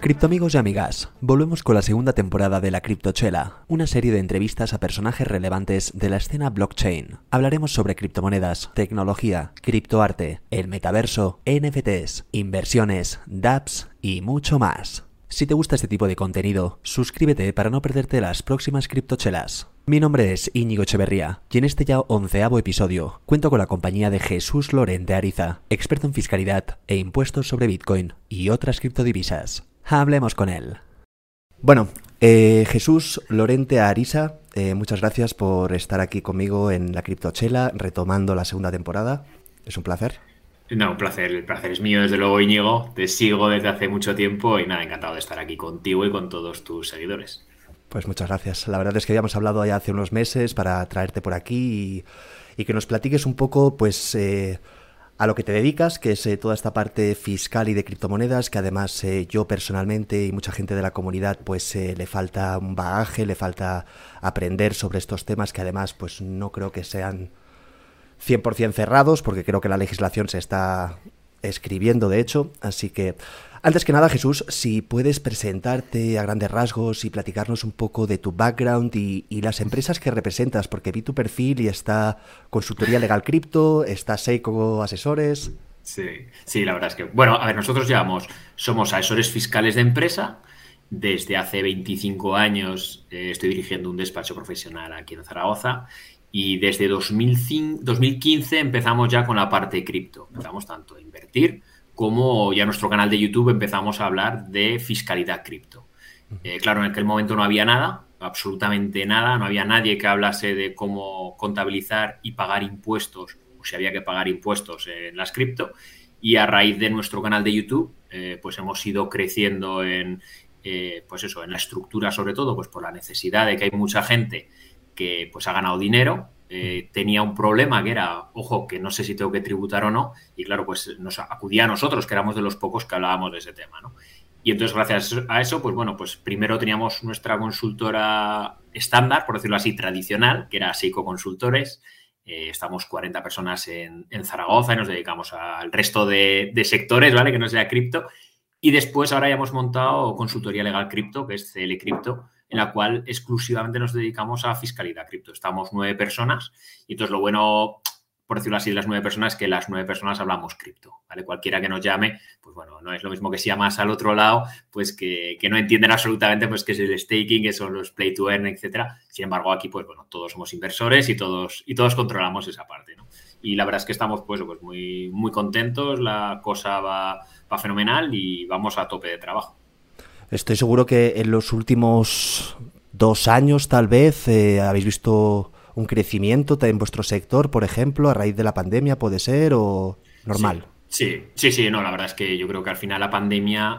Criptoamigos y amigas, volvemos con la segunda temporada de la Criptochela, una serie de entrevistas a personajes relevantes de la escena blockchain. Hablaremos sobre criptomonedas, tecnología, criptoarte, el metaverso, NFTs, inversiones, dApps y mucho más. Si te gusta este tipo de contenido, suscríbete para no perderte las próximas Criptochelas. Mi nombre es Íñigo Echeverría y en este ya 11º episodio cuento con la compañía de Jesús Lorente Ariza, experto en fiscalidad e impuestos sobre Bitcoin y otras criptodivisas. Hablemos con él. Bueno, Jesús Lorente Ariza, muchas gracias por estar aquí conmigo en la Criptochela, retomando la segunda temporada. Es un placer. No, un placer. El placer es mío, desde luego, Íñigo. Te sigo desde hace mucho tiempo y nada, encantado de estar aquí contigo y con todos tus seguidores. Pues muchas gracias. La verdad es que habíamos hablado ya hace unos meses para traerte por aquí y que nos platiques un poco, pues, a lo que te dedicas, que es toda esta parte fiscal y de criptomonedas, que además yo personalmente y mucha gente de la comunidad, pues, le falta un bagaje, le falta aprender sobre estos temas que además, pues, no creo que sean 100% cerrados, porque creo que la legislación se está escribiendo, de hecho. Así que, antes que nada, Jesús, si puedes presentarte a grandes rasgos y platicarnos un poco de tu background y las empresas que representas, porque vi tu perfil y está Consultoría Legal Cripto, está Seiko Asesores. Sí, la verdad es que, bueno, a ver, nosotros somos asesores fiscales de empresa. Desde hace 25 años estoy dirigiendo un despacho profesional aquí en Zaragoza. Y desde 2015 empezamos ya con la parte cripto. Empezamos tanto a invertir como ya en nuestro canal de YouTube empezamos a hablar de fiscalidad cripto. Claro, en aquel momento no había nada, absolutamente nada. No había nadie que hablase de cómo contabilizar y pagar impuestos, o si había que pagar impuestos en las cripto. Y a raíz de nuestro canal de YouTube, pues hemos ido creciendo pues eso, en la estructura, sobre todo, pues por la necesidad de que hay mucha gente que pues ha ganado dinero, tenía un problema que era, ojo, que no sé si tengo que tributar o no, y claro, pues nos acudía a nosotros, que éramos de los pocos que hablábamos de ese tema, ¿no? Y entonces, gracias a eso, pues bueno, pues primero teníamos nuestra consultora estándar, por decirlo así, tradicional, que era Seiko Consultores. Estamos 40 personas en Zaragoza y nos dedicamos al resto de sectores, ¿vale? Que no sea cripto. Y después ahora ya hemos montado Consultoría Legal Cripto, que es CL Cripto, en la cual exclusivamente nos dedicamos a fiscalidad cripto. Estamos 9 personas y entonces lo bueno, por decirlo así, de las 9 personas es que las 9 personas hablamos cripto, ¿vale? Cualquiera que nos llame, pues bueno, no es lo mismo que si llamas al otro lado, pues que no entienden absolutamente pues qué es el staking, qué son los play to earn, etcétera. Sin embargo, aquí, pues bueno, todos somos inversores y todos controlamos esa parte, ¿no? Y la verdad es que estamos pues muy, muy contentos, la cosa va fenomenal y vamos a tope de trabajo. Estoy seguro que en los últimos 2 años, tal vez, habéis visto un crecimiento en vuestro sector, por ejemplo, a raíz de la pandemia, ¿puede ser? ¿O normal? Sí, no, la verdad es que yo creo que al final la pandemia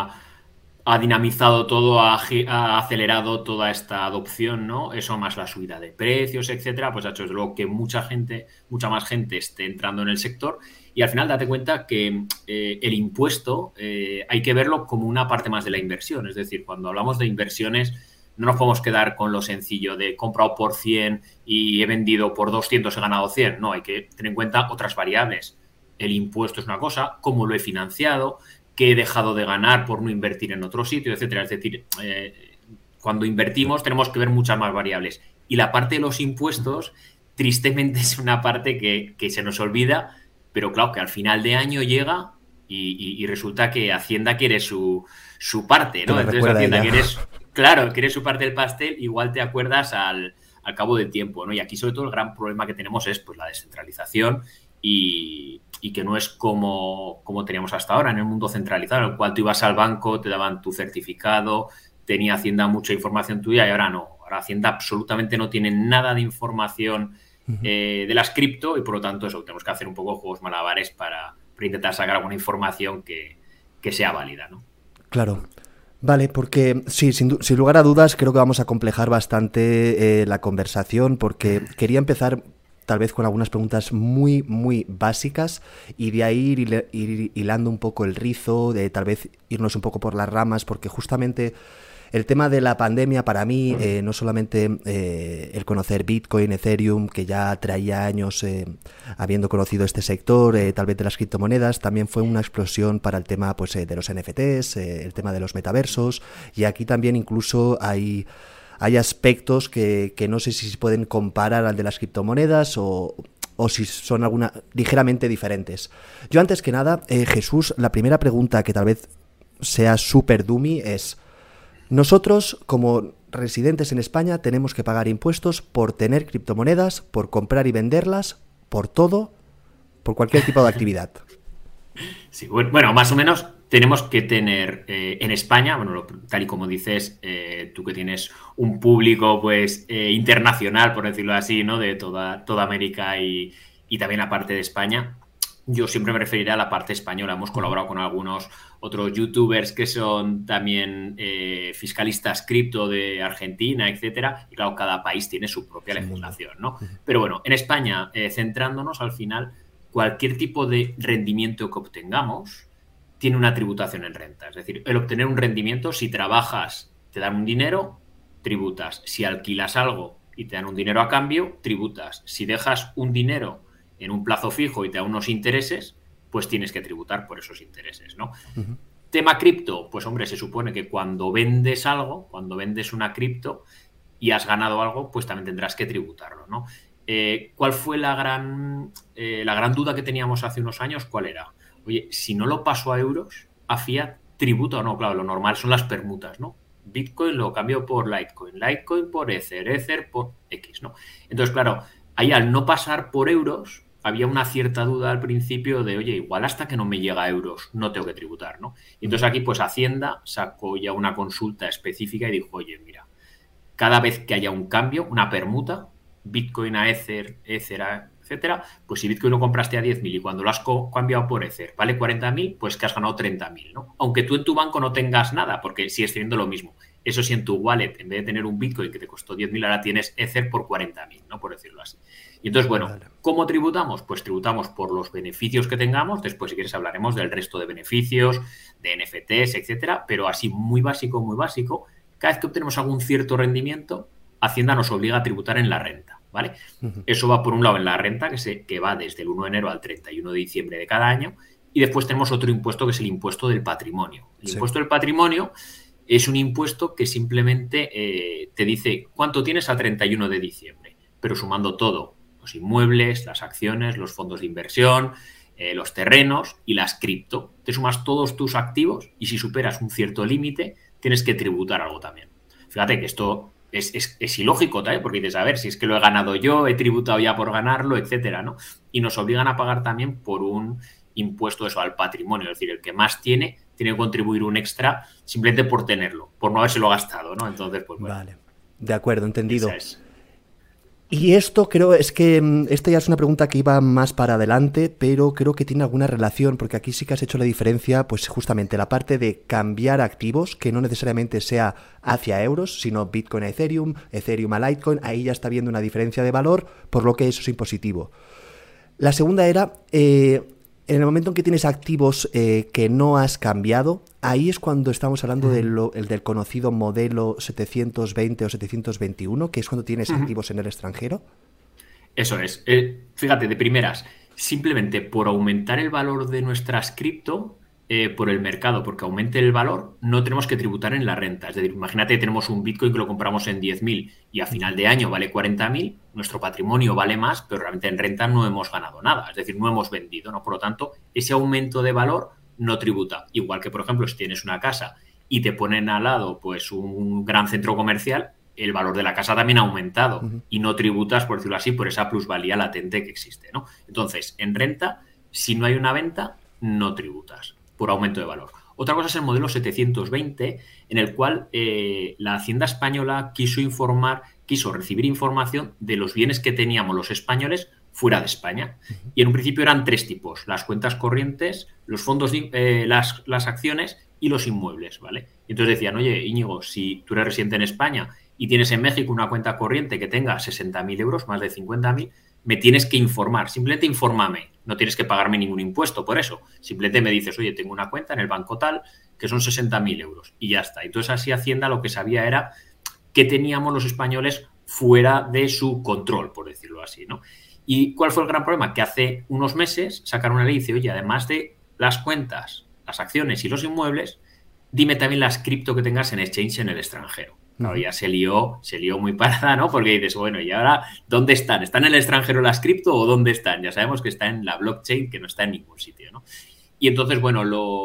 ha dinamizado todo, ha acelerado toda esta adopción, ¿no? Eso más la subida de precios, etcétera, pues ha hecho desde luego que mucha más gente esté entrando en el sector. Y al final date cuenta que el impuesto hay que verlo como una parte más de la inversión. Es decir, cuando hablamos de inversiones no nos podemos quedar con lo sencillo de he comprado por 100 y he vendido por 200, he ganado 100. No, hay que tener en cuenta otras variables. El impuesto es una cosa, cómo lo he financiado, qué he dejado de ganar por no invertir en otro sitio, etcétera. Es decir, cuando invertimos tenemos que ver muchas más variables. Y la parte de los impuestos, tristemente, es una parte que se nos olvida. Pero claro, que al final de año llega y resulta que Hacienda quiere su parte, ¿no? Entonces Hacienda quiere su parte del pastel, igual te acuerdas al cabo del tiempo, ¿no? Y aquí sobre todo el gran problema que tenemos es pues la descentralización y que no es como teníamos hasta ahora en el mundo centralizado, en el cual tú ibas al banco, te daban tu certificado, tenía Hacienda mucha información tuya y ahora no. Ahora Hacienda absolutamente no tiene nada de información de las cripto y por lo tanto eso, tenemos que hacer un poco juegos malabares para intentar sacar alguna información que sea válida, ¿no? Claro. Vale, porque sí, sin lugar a dudas creo que vamos a complejar bastante la conversación porque quería empezar tal vez con algunas preguntas muy, muy básicas y de ahí ir hilando un poco el rizo, de tal vez irnos un poco por las ramas, porque justamente el tema de la pandemia para mí, no solamente el conocer Bitcoin, Ethereum, que ya traía años habiendo conocido este sector, tal vez de las criptomonedas, también fue una explosión para el tema pues de los NFTs, el tema de los metaversos, y aquí también incluso hay aspectos que no sé si se pueden comparar al de las criptomonedas o si son ligeramente diferentes. Yo antes que nada, Jesús, la primera pregunta que tal vez sea súper dummy es: nosotros como residentes en España tenemos que pagar impuestos por tener criptomonedas, por comprar y venderlas, por todo, por cualquier tipo de actividad. Sí, bueno, más o menos tenemos que tener en España, bueno, tal y como dices, tú que tienes un público pues internacional, por decirlo así, ¿no? De toda América y también aparte de España. Yo siempre me referiré a la parte española. Hemos colaborado con algunos otros youtubers que son también fiscalistas cripto de Argentina, etcétera. Y claro, cada país tiene su propia legislación, ¿no? Pero bueno, en España, centrándonos al final, cualquier tipo de rendimiento que obtengamos tiene una tributación en renta. Es decir, el obtener un rendimiento, si trabajas, te dan un dinero, tributas. Si alquilas algo y te dan un dinero a cambio, tributas. Si dejas un dinero en un plazo fijo y te da unos intereses, pues tienes que tributar por esos intereses, ¿no? Uh-huh. Tema cripto, pues hombre, se supone que cuando vendes algo, cuando vendes una cripto y has ganado algo, pues también tendrás que tributarlo, ¿no? ¿Cuál fue la gran duda que teníamos hace unos años? ¿Cuál era? Oye, si no lo paso a euros, a fiat, ¿tributo o no? Claro, lo normal son las permutas, ¿no? Bitcoin lo cambio por Litecoin, Litecoin por Ether, Ether por X, ¿no? Entonces, claro, ahí al no pasar por euros, había una cierta duda al principio de, oye, igual hasta que no me llega a euros no tengo que tributar, ¿no? Y entonces aquí, pues Hacienda sacó ya una consulta específica y dijo, oye, mira, cada vez que haya un cambio, una permuta, Bitcoin a Ether, Ether a etcétera, pues si Bitcoin lo compraste a 10.000 y cuando lo has cambiado por Ether vale 40.000, pues que has ganado 30.000, ¿no? Aunque tú en tu banco no tengas nada, porque sigues teniendo lo mismo. Eso sí, en tu wallet, en vez de tener un Bitcoin que te costó 10.000, ahora tienes Ether por 40.000, ¿no? Por decirlo así. Y entonces, bueno, ¿cómo tributamos? Pues tributamos por los beneficios que tengamos. Después, si quieres, hablaremos del resto de beneficios, de NFTs, etcétera. Pero así, muy básico, cada vez que obtenemos algún cierto rendimiento, Hacienda nos obliga a tributar en la renta, ¿vale? Uh-huh. Eso va por un lado en la renta, que va desde el 1 de enero al 31 de diciembre de cada año. Y después tenemos otro impuesto que es el impuesto del patrimonio. El impuesto del patrimonio es un impuesto que simplemente te dice cuánto tienes a 31 de diciembre, pero sumando todo, los inmuebles, las acciones, los fondos de inversión, los terrenos y las cripto. Te sumas todos tus activos y si superas un cierto límite, tienes que tributar algo también. Fíjate que esto es ilógico, ¿eh? Porque dices, a ver, si es que lo he ganado yo, he tributado ya por ganarlo, etcétera, ¿no? Y nos obligan a pagar también por un impuesto eso al patrimonio, es decir, el que más tiene que contribuir un extra simplemente por tenerlo, por no habérselo gastado, ¿no? Entonces, pues bueno. Vale, de acuerdo, entendido. Y esto creo, es que esta ya es una pregunta que iba más para adelante, pero creo que tiene alguna relación, porque aquí sí que has hecho la diferencia, pues justamente la parte de cambiar activos, que no necesariamente sea hacia euros, sino Bitcoin a Ethereum, Ethereum a Litecoin, ahí ya está viendo una diferencia de valor, por lo que eso es impositivo. La segunda era, en el momento en que tienes activos que no has cambiado, ahí es cuando estamos hablando del conocido modelo 720 o 721, que es cuando tienes activos en el extranjero. Eso es. Fíjate, de primeras, simplemente por aumentar el valor de nuestras cripto por el mercado, porque aumente el valor, no tenemos que tributar en la renta. Es decir, imagínate que tenemos un Bitcoin que lo compramos en 10.000 y a final de año vale 40.000, nuestro patrimonio vale más, pero realmente en renta no hemos ganado nada, es decir, no hemos vendido, ¿no? Por lo tanto, ese aumento de valor no tributa. Igual que, por ejemplo, si tienes una casa y te ponen al lado pues un gran centro comercial, el valor de la casa también ha aumentado y no tributas, por decirlo así, por esa plusvalía latente que existe, ¿no? Entonces, en renta, si no hay una venta, no tributas por aumento de valor. Otra cosa es el modelo 720, en el cual la Hacienda Española quiso recibir información de los bienes que teníamos los españoles fuera de España. Y en un principio eran 3 tipos: las cuentas corrientes, los fondos, las acciones y los inmuebles, ¿vale? Y entonces decían, oye, Íñigo, si tú eres residente en España y tienes en México una cuenta corriente que tenga 60.000 euros, más de 50.000, me tienes que informar, simplemente infórmame, no tienes que pagarme ningún impuesto por eso, simplemente me dices, oye, tengo una cuenta en el banco tal, que son 60.000 euros. Y ya está. Entonces así Hacienda lo que sabía era que teníamos los españoles fuera de su control, por decirlo así, ¿no? ¿Y cuál fue el gran problema? Que hace unos meses sacaron una ley y dice, oye, además de las cuentas, las acciones y los inmuebles, dime también las cripto que tengas en exchange en el extranjero. Claro, ya se lió muy parada, ¿no? Porque dices, bueno, ¿y ahora dónde están? ¿Están en el extranjero las cripto o dónde están? Ya sabemos que está en la blockchain, que no está en ningún sitio, ¿no? Y entonces, bueno,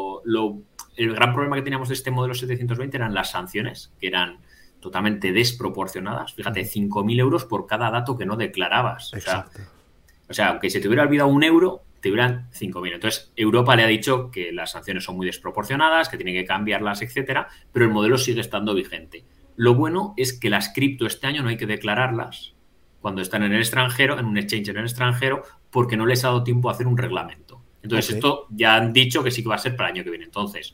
el gran problema que teníamos de este modelo 720 eran las sanciones, que eran totalmente desproporcionadas. Fíjate, 5.000 euros por cada dato que no declarabas. Exacto. O sea, aunque se te hubiera olvidado 1 euro, te hubieran 5.000. Entonces, Europa le ha dicho que las sanciones son muy desproporcionadas, que tiene que cambiarlas, etcétera, pero el modelo sigue estando vigente. Lo bueno es que las cripto este año no hay que declararlas cuando están en el extranjero, en un exchange en el extranjero, porque no les ha dado tiempo a hacer un reglamento. Entonces, esto ya han dicho que sí que va a ser para el año que viene. Entonces,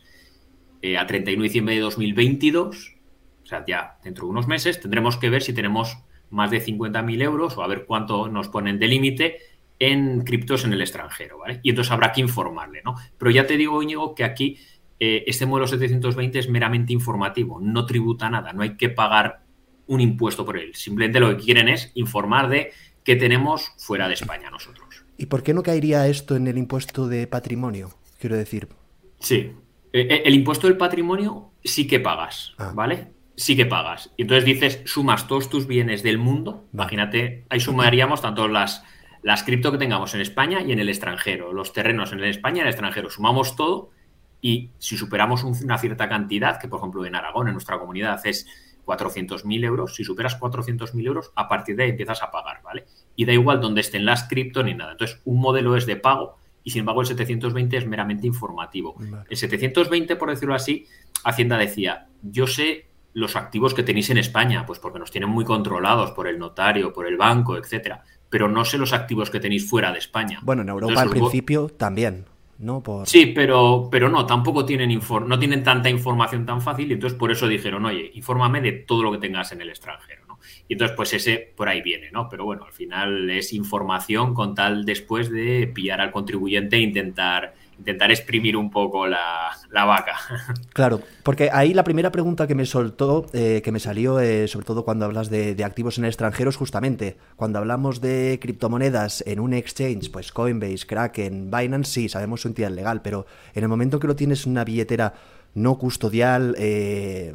a 31 de diciembre de 2022, o sea, ya dentro de unos meses, tendremos que ver si tenemos más de 50.000 euros o a ver cuánto nos ponen de límite en criptos en el extranjero, ¿vale? Y entonces habrá que informarle, ¿no? Pero ya te digo, Íñigo, que aquí este modelo 720 es meramente informativo, no tributa nada, no hay que pagar un impuesto por él. Simplemente lo que quieren es informar de qué tenemos fuera de España nosotros. ¿Y por qué no caería esto en el impuesto de patrimonio? Quiero decir. Sí. El impuesto del patrimonio sí que pagas, ¿vale? Sí que pagas. Y entonces dices, sumas todos tus bienes del mundo. Vale. Imagínate, ahí sumaríamos tanto las cripto que tengamos en España y en el extranjero, los terrenos en España y en el extranjero. Sumamos todo y si superamos una cierta cantidad, que por ejemplo en Aragón, en nuestra comunidad, es 400.000 euros, si superas 400.000 euros, a partir de ahí empiezas a pagar, ¿vale? Y da igual dónde estén las cripto ni nada. Entonces, un modelo es de pago y sin embargo el 720 es meramente informativo. Vale. El 720, por decirlo así, Hacienda decía, yo sé los activos que tenéis en España, pues porque nos tienen muy controlados por el notario, por el banco, etcétera, pero no sé los activos que tenéis fuera de España. Bueno, en Europa entonces, al principio también, ¿no? Sí, pero no, tampoco no tienen tanta información tan fácil y entonces por eso dijeron, oye, infórmame de todo lo que tengas en el extranjero, ¿no? Y entonces pues ese por ahí viene, ¿no? Pero bueno, al final es información con tal después de pillar al contribuyente e intentar exprimir un poco la vaca. Claro, porque ahí la primera pregunta que me soltó, que me salió, sobre todo cuando hablas de activos en el extranjero, es justamente cuando hablamos de criptomonedas en un exchange, pues Coinbase, Kraken, Binance, sí, sabemos su entidad legal, pero en el momento que lo tienes en una billetera no custodial, que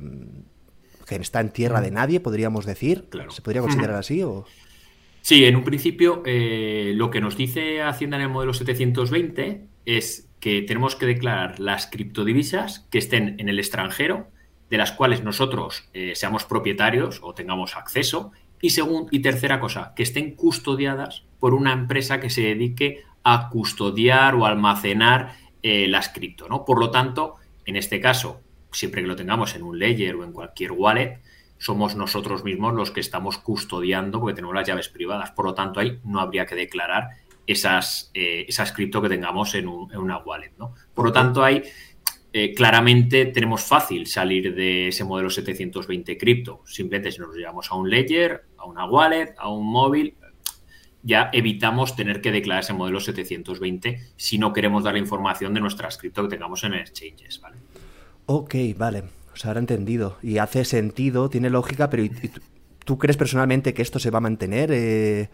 está en tierra de nadie, podríamos decir, claro. ¿Se podría considerar así o...? Sí, en un principio lo que nos dice Hacienda en el modelo 720 es que tenemos que declarar las criptodivisas que estén en el extranjero, de las cuales nosotros seamos propietarios o tengamos acceso, y tercera cosa, que estén custodiadas por una empresa que se dedique a custodiar o almacenar las cripto, ¿no? Por lo tanto, en este caso, siempre que lo tengamos en un ledger o en cualquier wallet, somos nosotros mismos los que estamos custodiando porque tenemos las llaves privadas. Por lo tanto, ahí no habría que declarar esas cripto que tengamos en una wallet, ¿no? Por lo tanto, ahí claramente tenemos fácil salir de ese modelo 720 cripto. Simplemente si nos llevamos a un ledger, a una wallet, a un móvil, ya evitamos tener que declarar ese modelo 720 si no queremos dar la información de nuestras cripto que tengamos en exchanges, ¿vale? Ok, vale. O sea, ahora he entendido. Y hace sentido, tiene lógica, pero ¿tú crees personalmente que esto se va a mantener?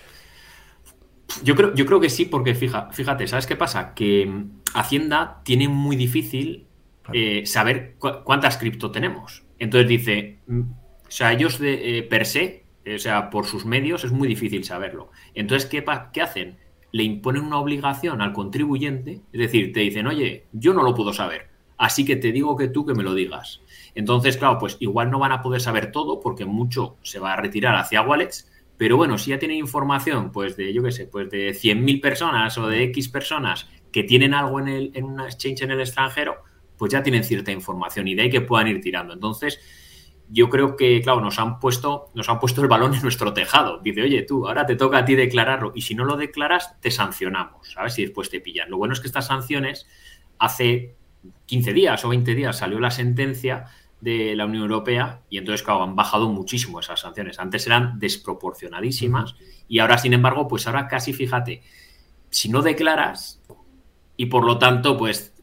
Yo creo que sí, porque fíjate, ¿sabes qué pasa? Que Hacienda tiene muy difícil saber cuántas cripto tenemos. Entonces dice, o sea, ellos per se, o sea, por sus medios es muy difícil saberlo. Entonces, ¿qué hacen? Le imponen una obligación al contribuyente, es decir, te dicen, oye, yo no lo puedo saber. Así que te digo que tú que me lo digas. Entonces, claro, pues igual no van a poder saber todo porque mucho se va a retirar hacia wallets, pero bueno, si ya tienen información, pues de, yo qué sé, pues de 100.000 personas o de X personas que tienen algo en una exchange en el extranjero, pues ya tienen cierta información y de ahí que puedan ir tirando. Entonces, yo creo que, claro, nos han puesto el balón en nuestro tejado. Dice, oye, tú, ahora te toca a ti declararlo y si no lo declaras, te sancionamos, ¿sabes? Y después te pillan. Lo bueno es que estas sanciones hace 15 días o 20 días salió la sentencia de la Unión Europea y entonces, claro, han bajado muchísimo esas sanciones. Antes eran desproporcionadísimas y ahora, sin embargo, pues ahora casi, fíjate, si no declaras y por lo tanto, pues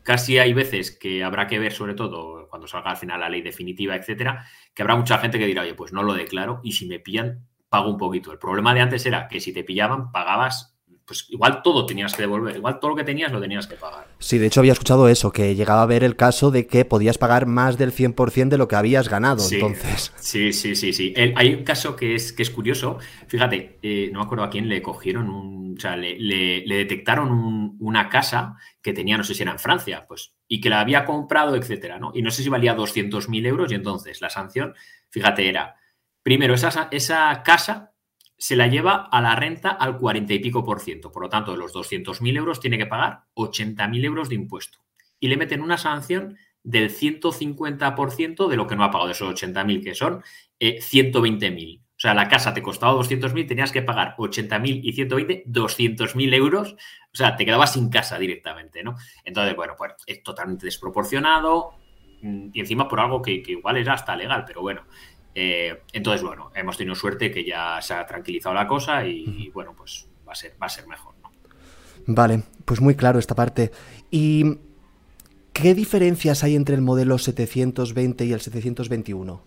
casi hay veces que habrá que ver, sobre todo cuando salga al final la ley definitiva, etcétera, que habrá mucha gente que dirá, oye, pues no lo declaro y si me pillan, pago un poquito. El problema de antes era que si te pillaban, pagabas, pues igual todo tenías que devolver, igual todo lo que tenías lo tenías que pagar. Sí, de hecho había escuchado eso, que llegaba a haber el caso de que podías pagar más del 100% de lo que habías ganado, Sí, entonces... sí. Hay un caso que es curioso. Fíjate, no me acuerdo a quién le cogieron, o sea, le detectaron una casa que tenía, no sé si era en Francia, pues, y que la había comprado, etcétera, ¿no? Y no sé si valía 200.000 euros y entonces la sanción, fíjate, era, primero, esa casa se la lleva a la renta al 40 y pico por ciento. Por lo tanto, de los 200.000 euros tiene que pagar 80.000 euros de impuesto. Y le meten una sanción del 150% de lo que no ha pagado, de esos 80.000, que son 120.000. O sea, la casa te costaba 200.000, tenías que pagar 80.000 y 120, 200.000 euros. O sea, te quedabas sin casa directamente, ¿no? Entonces, bueno, pues es totalmente desproporcionado y encima por algo que igual era hasta legal, pero bueno. Entonces, bueno, hemos tenido suerte que ya se ha tranquilizado la cosa y bueno, pues va a ser mejor, ¿no? Vale, pues muy claro esta parte. ¿Y qué diferencias hay entre el modelo 720 y el 721?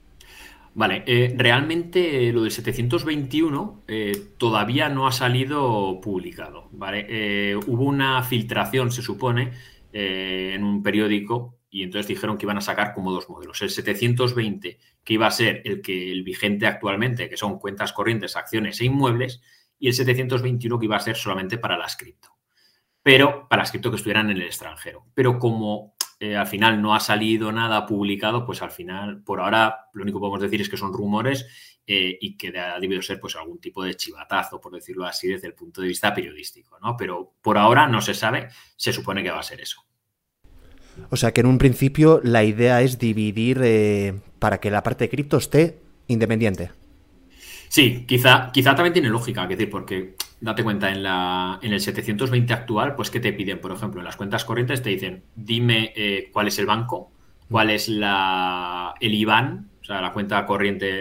Vale, realmente lo del 721 todavía no ha salido publicado, ¿vale? Hubo una filtración, se supone, en un periódico y entonces dijeron que iban a sacar como dos modelos. El 720, que iba a ser el vigente actualmente, que son cuentas corrientes, acciones e inmuebles, y el 721 que iba a ser solamente para las cripto. Pero para las cripto que estuvieran en el extranjero. Pero como al final no ha salido nada publicado, pues al final, por ahora, lo único que podemos decir es que son rumores y que ha debido ser pues algún tipo de chivatazo, por decirlo así, desde el punto de vista periodístico, ¿no? Pero por ahora no se sabe, se supone que va a ser eso. O sea que en un principio la idea es dividir para que la parte de cripto esté independiente. Sí, quizá también tiene lógica, es decir, porque date cuenta, en el 720 actual, pues ¿qué te piden? Por ejemplo, en las cuentas corrientes te dicen, dime cuál es el banco, cuál es el IBAN, o sea, la cuenta corriente,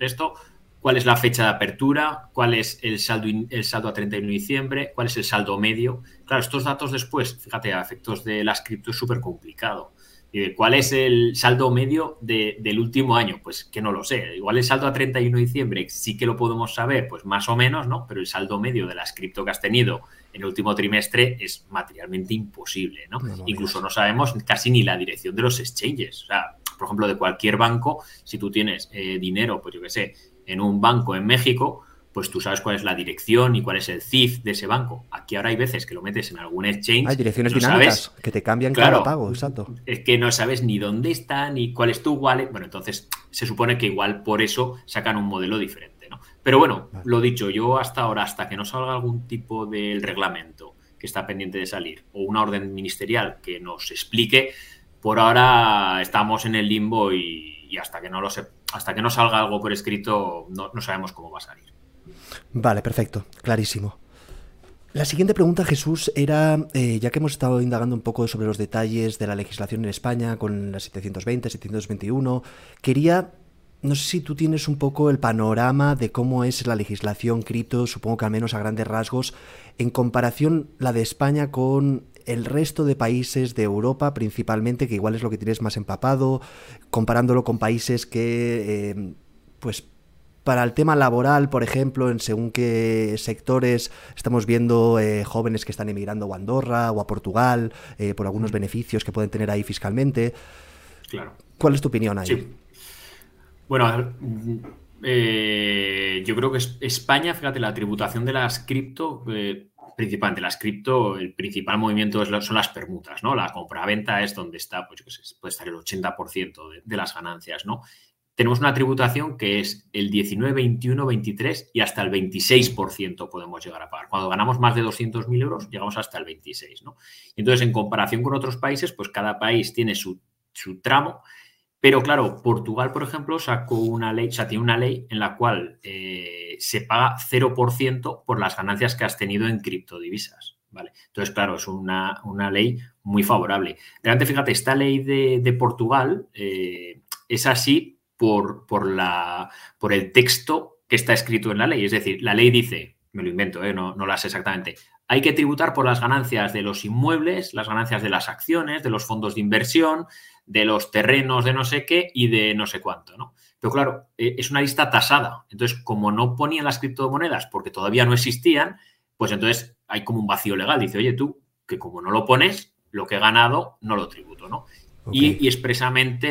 cuál es la fecha de apertura, cuál es el saldo a 31 de diciembre, cuál es el saldo medio. Claro, estos datos después, fíjate, a efectos de las cripto es súper complicado. ¿Y cuál es el saldo medio del último año? Pues que no lo sé. Igual el saldo a 31 de diciembre sí que lo podemos saber, pues más o menos, ¿no? Pero el saldo medio de las cripto que has tenido en el último trimestre es materialmente imposible, ¿no? Incluso no sabemos casi ni la dirección de los exchanges. O sea, por ejemplo, de cualquier banco, si tú tienes dinero, pues yo qué sé, en un banco en México, pues tú sabes cuál es la dirección y cuál es el CIF de ese banco. Aquí ahora hay veces que lo metes en algún exchange. Hay direcciones no dinámicas sabes, que te cambian claro, cada pago, exacto. es que no sabes ni dónde está, ni cuál es tu wallet. Bueno, entonces se supone que igual por eso sacan un modelo diferente, ¿no? Pero bueno, lo dicho, yo hasta ahora, hasta que no salga algún tipo del reglamento que está pendiente de salir o una orden ministerial que nos explique, por ahora estamos en el limbo y hasta que no salga algo por escrito no sabemos cómo va a salir. Vale, perfecto, clarísimo. La siguiente pregunta, Jesús, era, ya que hemos estado indagando un poco sobre los detalles de la legislación en España con la 720, 721, quería, no sé si tú tienes un poco el panorama de cómo es la legislación cripto, supongo que al menos a grandes rasgos, en comparación la de España con el resto de países de Europa, principalmente, que igual es lo que tienes más empapado, comparándolo con países que, pues, para el tema laboral, por ejemplo, en según qué sectores estamos viendo jóvenes que están emigrando a Andorra o a Portugal por algunos beneficios que pueden tener ahí fiscalmente. Claro. ¿Cuál es tu opinión ahí? Sí. Bueno, a ver, yo creo que España, fíjate, la tributación de las cripto, principalmente las cripto, el principal movimiento son las permutas, ¿no? La compra-venta es donde está, pues yo qué sé, puede estar el 80% de las ganancias, ¿no? Tenemos una tributación que es el 19, 21, 23 y hasta el 26% podemos llegar a pagar. Cuando ganamos más de 200.000 euros, llegamos hasta el 26, ¿no? Entonces, en comparación con otros países, pues cada país tiene su tramo, pero claro, Portugal, por ejemplo, sacó una ley, o sea, tiene una ley en la cual se paga 0% por las ganancias que has tenido en criptodivisas, ¿vale? Entonces, claro, es una ley muy favorable. Realmente, fíjate, esta ley de Portugal es así por el texto que está escrito en la ley. Es decir, la ley dice me lo invento, no las sé exactamente, hay que tributar por las ganancias de los inmuebles, las ganancias de las acciones, de los fondos de inversión, de los terrenos de no sé qué y de no sé cuánto, ¿no? Pero claro, es una lista tasada. Entonces, como no ponían las criptomonedas porque todavía no existían, pues entonces hay como un vacío legal. Dice, oye, tú, que como no lo pones, lo que he ganado no lo tributo, ¿no? Okay. Y expresamente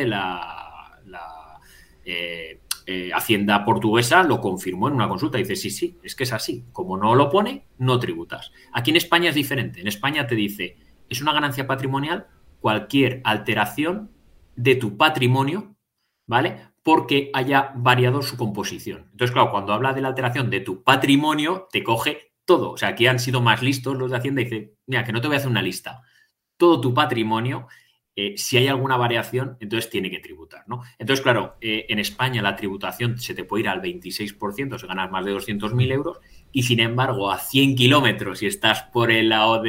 Hacienda portuguesa lo confirmó en una consulta. Dice, sí, es que es así. Como no lo pone, no tributas. Aquí en España es diferente. En España te dice, es una ganancia patrimonial cualquier alteración de tu patrimonio, ¿vale? Porque haya variado su composición. Entonces, claro, cuando habla de la alteración de tu patrimonio, te coge todo. O sea, aquí han sido más listos los de Hacienda y dicen, mira, que no te voy a hacer una lista. Todo tu patrimonio, si hay alguna variación, entonces tiene que tributar, ¿no? Entonces, claro, en España la tributación se te puede ir al 26% si ganas más de 200.000 euros y, sin embargo, a 100 kilómetros, si estás por el lado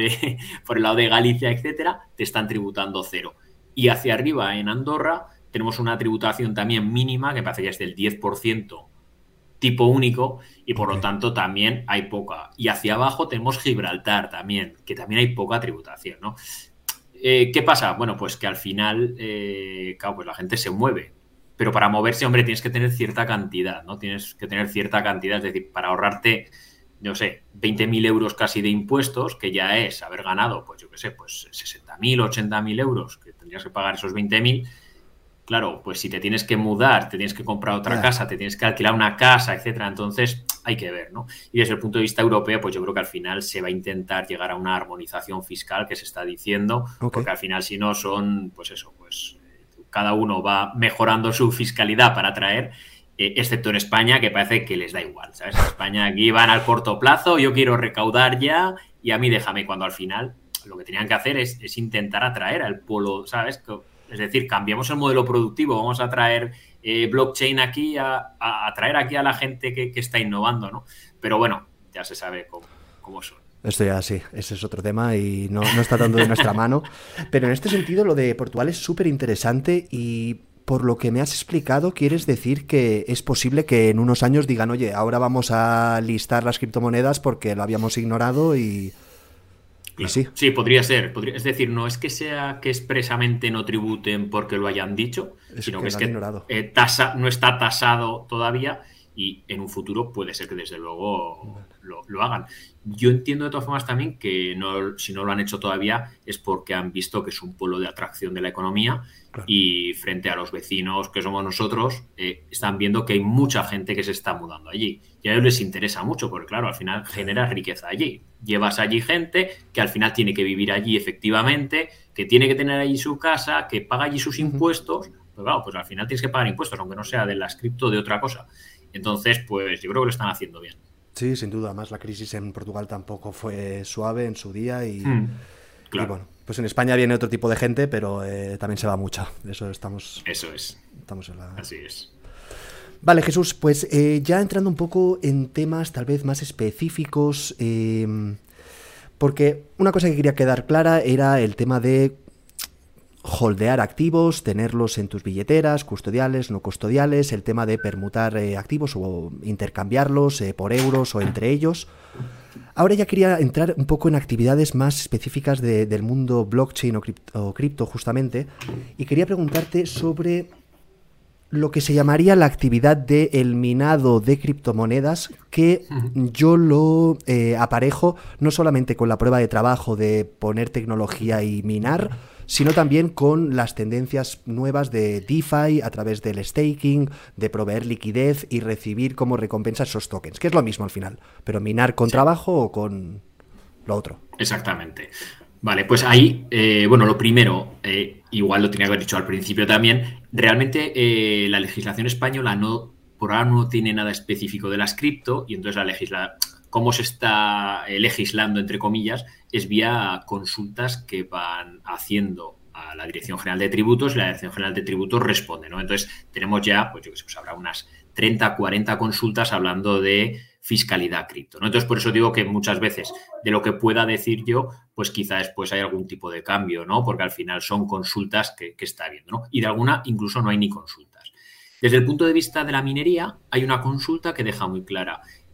de Galicia, etcétera, te están tributando 0. Y hacia arriba, en Andorra, tenemos una tributación también mínima, que parece que es del 10%, tipo único, y por lo tanto también hay poca. Y hacia abajo tenemos Gibraltar también, que también hay poca tributación, ¿no? ¿Qué pasa? Bueno, pues que al final, claro, pues la gente se mueve. Pero para moverse, hombre, tienes que tener cierta cantidad, ¿no? Tienes que tener cierta cantidad, es decir, para ahorrarte, no sé, 20.000 euros casi de impuestos, que ya es haber ganado, pues yo qué sé, pues 60.000, 80.000 euros, que tendrías que pagar esos 20.000. Claro, pues si te tienes que mudar, te tienes que comprar otra casa, te tienes que alquilar una casa, etcétera, entonces hay que ver, ¿no? Y desde el punto de vista europeo, pues yo creo que al final se va a intentar llegar a una armonización fiscal que se está diciendo, porque al final si no son, pues eso, pues cada uno va mejorando su fiscalidad para atraer, excepto en España, que parece que les da igual, ¿sabes? En España aquí van al corto plazo, yo quiero recaudar ya y a mí déjame, cuando al final lo que tenían que hacer es intentar atraer al polo, ¿sabes? Es decir, cambiamos el modelo productivo, vamos a traer blockchain aquí, a traer aquí a la gente que está innovando, ¿no? Pero bueno, ya se sabe cómo son. Esto ya sí, ese es otro tema y no está tanto de nuestra mano. Pero en este sentido lo de Portugal es súper interesante y por lo que me has explicado, quieres decir que es posible que en unos años digan, oye, ahora vamos a listar las criptomonedas porque lo habíamos ignorado y... Sí, podría ser. Es decir, no es que sea que expresamente no tributen porque lo hayan dicho, sino que es que no está tasado todavía y en un futuro puede ser que desde luego lo hagan. Yo entiendo de todas formas también que si no lo han hecho todavía es porque han visto que es un polo de atracción de la economía. Claro. Y frente a los vecinos que somos nosotros, están viendo que hay mucha gente que se está mudando allí. Y a ellos les interesa mucho porque, claro, al final genera riqueza allí. Llevas allí gente que al final tiene que vivir allí efectivamente, que tiene que tener allí su casa, que paga allí sus impuestos. Pues claro, pues al final tienes que pagar impuestos, aunque no sea de las cripto de otra cosa. Entonces, pues yo creo que lo están haciendo bien. Sí, sin duda. Además, la crisis en Portugal tampoco fue suave en su día y... Claro. Y bueno, pues en España viene otro tipo de gente, pero también se va mucha. Eso es. Estamos en la... Así es. Vale, Jesús, pues ya entrando un poco en temas tal vez más específicos, porque una cosa que quería quedar clara era el tema de holdear activos, tenerlos en tus billeteras, custodiales, no custodiales, el tema de permutar activos o intercambiarlos por euros o entre ellos. Ahora ya quería entrar un poco en actividades más específicas del mundo blockchain o cripto justamente, y quería preguntarte sobre lo que se llamaría la actividad del minado de criptomonedas, que yo lo aparejo no solamente con la prueba de trabajo de poner tecnología y minar, sino también con las tendencias nuevas de DeFi a través del staking, de proveer liquidez y recibir como recompensa esos tokens, que es lo mismo al final, pero minar con trabajo o con lo otro. Exactamente. Vale, pues ahí, bueno, lo primero, igual lo tenía que haber dicho al principio también, realmente la legislación española por ahora no tiene nada específico de las cripto y entonces cómo se está legislando, entre comillas, es vía consultas que van haciendo a la Dirección General de Tributos y la Dirección General de Tributos responde, ¿no? Entonces tenemos ya, pues yo qué sé, pues habrá unas 30, 40 consultas hablando de fiscalidad cripto, ¿no? Entonces por eso digo que muchas veces de lo que pueda decir yo, pues quizá después hay algún tipo de cambio, ¿no? Porque al final son consultas que está habiendo, ¿no? Y de alguna incluso no hay ni consultas. Desde el punto de vista de la minería hay una consulta que deja muy clara.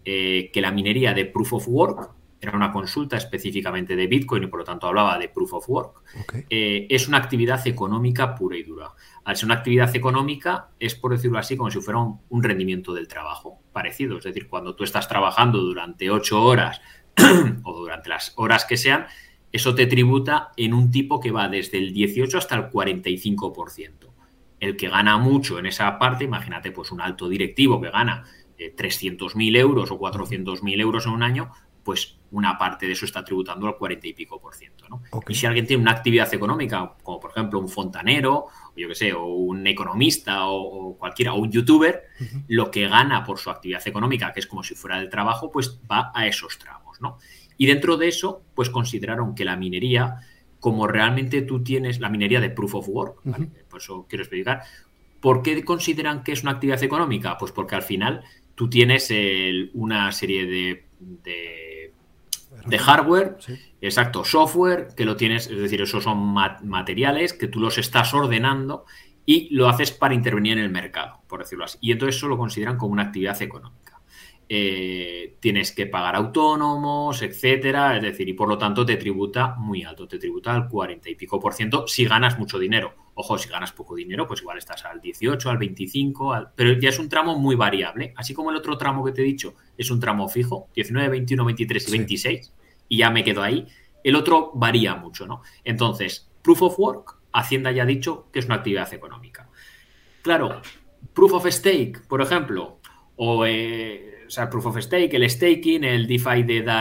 que la minería de Proof of Work, era una consulta específicamente de Bitcoin y por lo tanto hablaba de Proof of Work, es una actividad económica pura y dura. Al ser una actividad económica es, por decirlo así, como si fuera un rendimiento del trabajo parecido. Es decir, cuando tú estás trabajando durante 8 horas o durante las horas que sean, eso te tributa en un tipo que va desde el 18 hasta el 45%. El que gana mucho en esa parte, imagínate pues un alto directivo que gana 300.000 euros o 400.000 euros en un año, pues una parte de eso está tributando al 40 y pico por ciento, ¿no? Y si alguien tiene una actividad económica, como por ejemplo un fontanero, o yo qué sé, o un economista o cualquiera, o un youtuber, lo que gana por su actividad económica, que es como si fuera del trabajo, pues va a esos tramos, ¿no? Y dentro de eso, pues consideraron que la minería, como realmente tú tienes la minería de Proof of Work, ¿vale? Por eso quiero explicar, ¿por qué consideran que es una actividad económica? Pues porque al final tú tienes una serie de hardware, exacto, software, que lo tienes, es decir, esos son materiales que tú los estás ordenando y lo haces para intervenir en el mercado, por decirlo así. Y entonces eso lo consideran como una actividad económica. Tienes que pagar autónomos, etcétera, es decir, y por lo tanto te tributa muy alto, te tributa al 40 y pico por ciento si ganas mucho dinero. Ojo, si ganas poco dinero, pues igual estás al 18, al 25, pero ya es un tramo muy variable, así como el otro tramo que te he dicho es un tramo fijo, 19, 21, 23 y 26, y ya me quedo ahí. El otro varía mucho, ¿no? Entonces, Proof of Work, Hacienda ya ha dicho que es una actividad económica. Claro, Proof of Stake, por ejemplo, o sea, Proof of Stake, el staking, el DeFi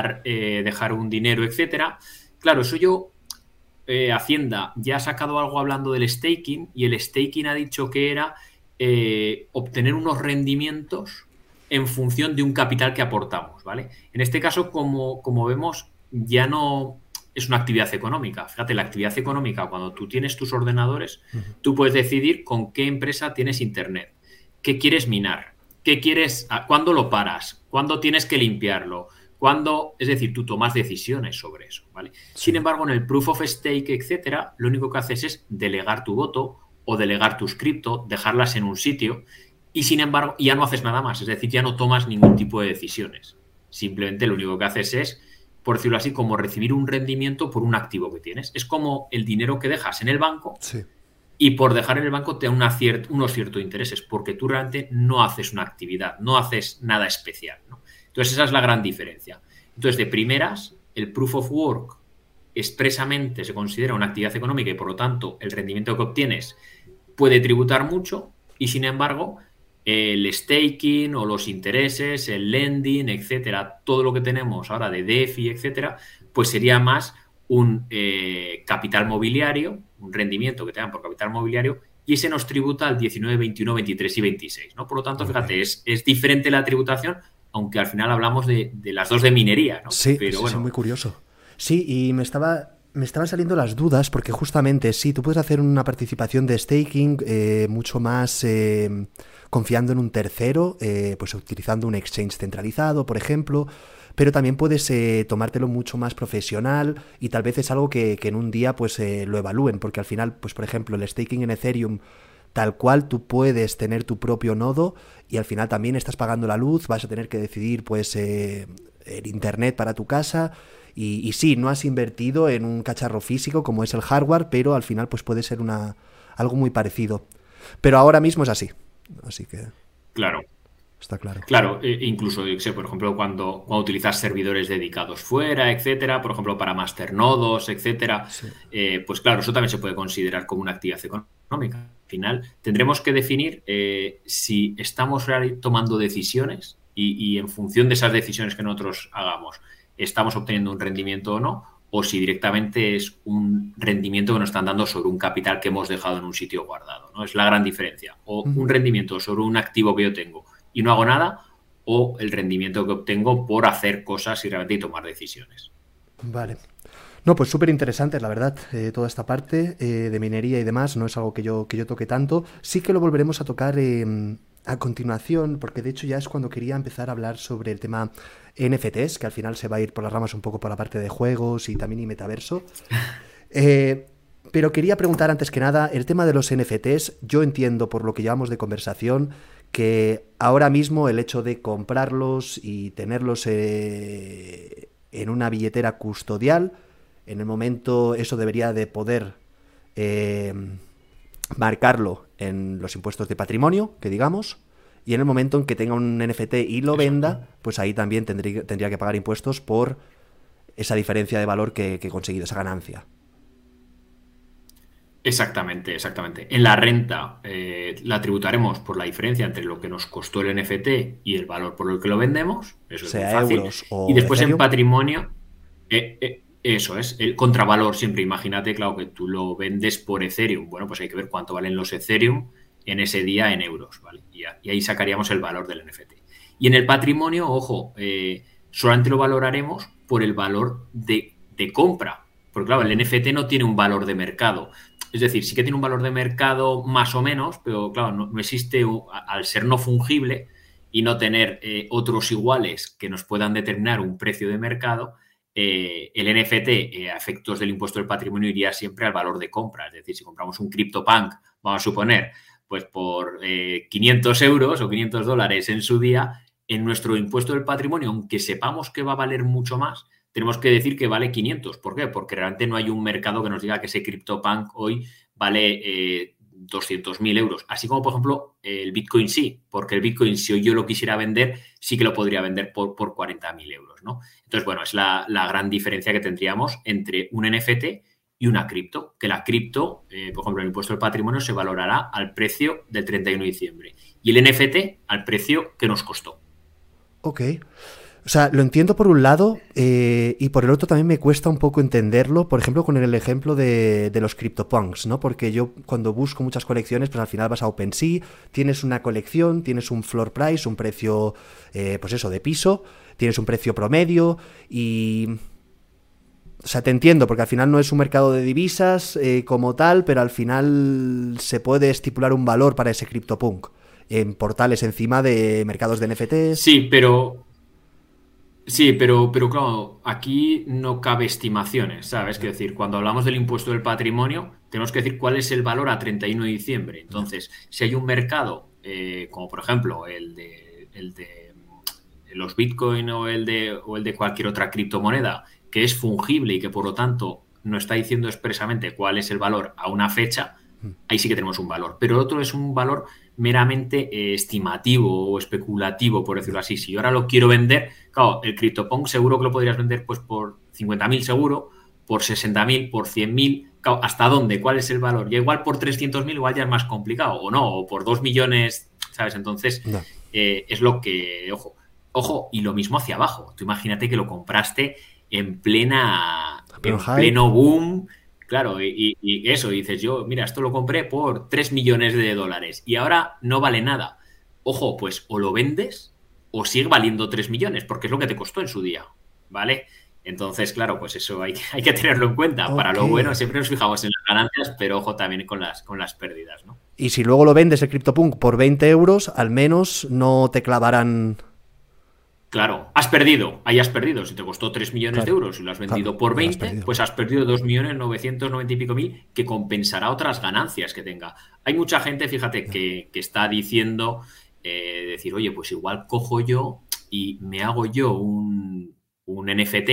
de dejar un dinero, etcétera. Claro, eso Hacienda ya ha sacado algo hablando del staking y el staking ha dicho que era obtener unos rendimientos en función de un capital que aportamos, ¿vale? En este caso, como vemos, ya no es una actividad económica. Fíjate, la actividad económica, cuando tú tienes tus ordenadores, tú puedes decidir con qué empresa tienes internet, qué quieres minar, qué quieres, cuándo lo paras, cuándo tienes que limpiarlo, es decir, tú tomas decisiones sobre eso, ¿vale? Sí. Sin embargo, en el Proof of Stake, etcétera, lo único que haces es delegar tu voto o delegar tus cripto, dejarlas en un sitio y, sin embargo, ya no haces nada más. Es decir, ya no tomas ningún tipo de decisiones. Simplemente lo único que haces es, por decirlo así, como recibir un rendimiento por un activo que tienes. Es como el dinero que dejas en el banco y por dejar en el banco te dan unos ciertos intereses porque tú realmente no haces una actividad, no haces nada especial, ¿no? Entonces, esa es la gran diferencia. Entonces, de primeras, el Proof of Work expresamente se considera una actividad económica y, por lo tanto, el rendimiento que obtienes puede tributar mucho y, sin embargo, el staking o los intereses, el lending, etcétera, todo lo que tenemos ahora de DeFi, etcétera, pues sería más un capital mobiliario, un rendimiento que te dan por capital mobiliario y ese nos tributa al 19, 21, 23 y 26, ¿no? Por lo tanto, fíjate, es diferente la tributación, aunque al final hablamos de las dos de minería, ¿no? Sí, pero bueno. Sí, muy curioso. Sí, y me estaban saliendo las dudas porque justamente sí, tú puedes hacer una participación de staking mucho más confiando en un tercero, pues utilizando un exchange centralizado, por ejemplo, pero también puedes tomártelo mucho más profesional y tal vez es algo que en un día pues lo evalúen, porque al final, pues por ejemplo, el staking en Ethereum tal cual tú puedes tener tu propio nodo y al final también estás pagando la luz, vas a tener que decidir pues el internet para tu casa y sí, no has invertido en un cacharro físico como es el hardware, pero al final pues puede ser algo muy parecido. Pero ahora mismo es así que... Claro. Está claro. Claro, incluso, por ejemplo, cuando utilizas servidores dedicados fuera, etcétera, por ejemplo, para masternodos, etcétera, sí. Pues claro, eso también se puede considerar como una actividad económica. Al final, tendremos que definir si estamos tomando decisiones y en función de esas decisiones que nosotros hagamos, estamos obteniendo un rendimiento o no, o si directamente es un rendimiento que nos están dando sobre un capital que hemos dejado en un sitio guardado, ¿no? Es la gran diferencia. O un rendimiento sobre un activo que yo tengo y no hago nada, o el rendimiento que obtengo por hacer cosas y realmente tomar decisiones. Vale. No, pues súper interesante, la verdad, toda esta parte de minería y demás, no es algo que yo toque tanto. Sí que lo volveremos a tocar a continuación, porque de hecho ya es cuando quería empezar a hablar sobre el tema NFTs, que al final se va a ir por las ramas un poco por la parte de juegos y también y metaverso. Pero quería preguntar antes que nada, el tema de los NFTs, yo entiendo por lo que llevamos de conversación que ahora mismo el hecho de comprarlos y tenerlos en una billetera custodial, en el momento eso debería de poder marcarlo en los impuestos de patrimonio, que digamos, y en el momento en que tenga un NFT y lo venda, pues ahí también tendría que pagar impuestos por esa diferencia de valor que he conseguido, esa ganancia. Exactamente, exactamente. En la renta la tributaremos por la diferencia entre lo que nos costó el NFT y el valor por el que lo vendemos. Eso es muy Sea fácil. euros Y o después en Ethereum. patrimonio, eso es, el contravalor siempre. Imagínate, claro, que tú lo vendes por Ethereum. Bueno, pues hay que ver cuánto valen los Ethereum en ese día en euros, ¿vale? Y ahí sacaríamos el valor del NFT. Y en el patrimonio, ojo, solamente lo valoraremos por el valor de compra. Porque claro, el NFT no tiene un valor de mercado. Es decir, sí que tiene un valor de mercado más o menos, pero claro, no existe, al ser no fungible y no tener otros iguales que nos puedan determinar un precio de mercado, el NFT, a efectos del impuesto del patrimonio, iría siempre al valor de compra. Es decir, si compramos un CryptoPunk, vamos a suponer, pues por 500 euros o 500 dólares en su día, en nuestro impuesto del patrimonio, aunque sepamos que va a valer mucho más, tenemos que decir que vale 500. ¿Por qué? Porque realmente no hay un mercado que nos diga que ese CryptoPunk hoy vale 200.000 euros. Así como, por ejemplo, el Bitcoin sí, porque el Bitcoin, si hoy yo lo quisiera vender, sí que lo podría vender por 40.000 euros, ¿no? Entonces, bueno, es la gran diferencia que tendríamos entre un NFT y una cripto, que la cripto, por ejemplo, el impuesto del patrimonio se valorará al precio del 31 de diciembre y el NFT al precio que nos costó. Ok. O sea, lo entiendo por un lado y por el otro también me cuesta un poco entenderlo, por ejemplo, con el ejemplo de los CryptoPunks, ¿no? Porque yo cuando busco muchas colecciones, pues al final vas a OpenSea, tienes una colección, tienes un floor price, un precio, pues eso, de piso, tienes un precio promedio y... O sea, te entiendo, porque al final no es un mercado de divisas como tal, pero al final se puede estipular un valor para ese CryptoPunk en portales encima de mercados de NFTs. Sí, pero claro, aquí no cabe estimaciones, ¿sabes? Quiero decir, cuando hablamos del impuesto del patrimonio, tenemos que decir cuál es el valor a 31 de diciembre. Entonces, si hay un mercado, como por ejemplo el de los Bitcoin o el de cualquier otra criptomoneda, que es fungible y que por lo tanto no está diciendo expresamente cuál es el valor a una fecha, ahí sí que tenemos un valor. Pero el otro es un valor meramente estimativo o especulativo, por decirlo así. Si yo ahora lo quiero vender, claro, el CryptoPunk seguro que lo podrías vender pues por 50.000 seguro, por 60.000, por 100.000. Claro, ¿hasta dónde? ¿Cuál es el valor? Ya igual por 300.000 igual ya es más complicado, o no, o por 2 millones, ¿sabes? Entonces, No. es lo que... Ojo, y lo mismo hacia abajo. Tú imagínate que lo compraste en pleno boom. Claro, y eso, dices yo, mira, esto lo compré por 3 millones de dólares y ahora no vale nada. Ojo, pues o lo vendes o sigue valiendo 3 millones, porque es lo que te costó en su día, ¿vale? Entonces, claro, pues eso hay que tenerlo en cuenta. Okay. Para lo bueno siempre nos fijamos en las ganancias, pero ojo también con las pérdidas, ¿no? Y si luego lo vendes el CryptoPunk por 20 euros, al menos no te clavarán... Claro, has perdido, ahí has perdido. Si te costó 3 millones de euros y lo has vendido por 20, pues has perdido 2.990.000 y pico mil, que compensará otras ganancias que tenga. Hay mucha gente, fíjate, que está diciendo, decir, oye, pues igual cojo yo y me hago yo un NFT,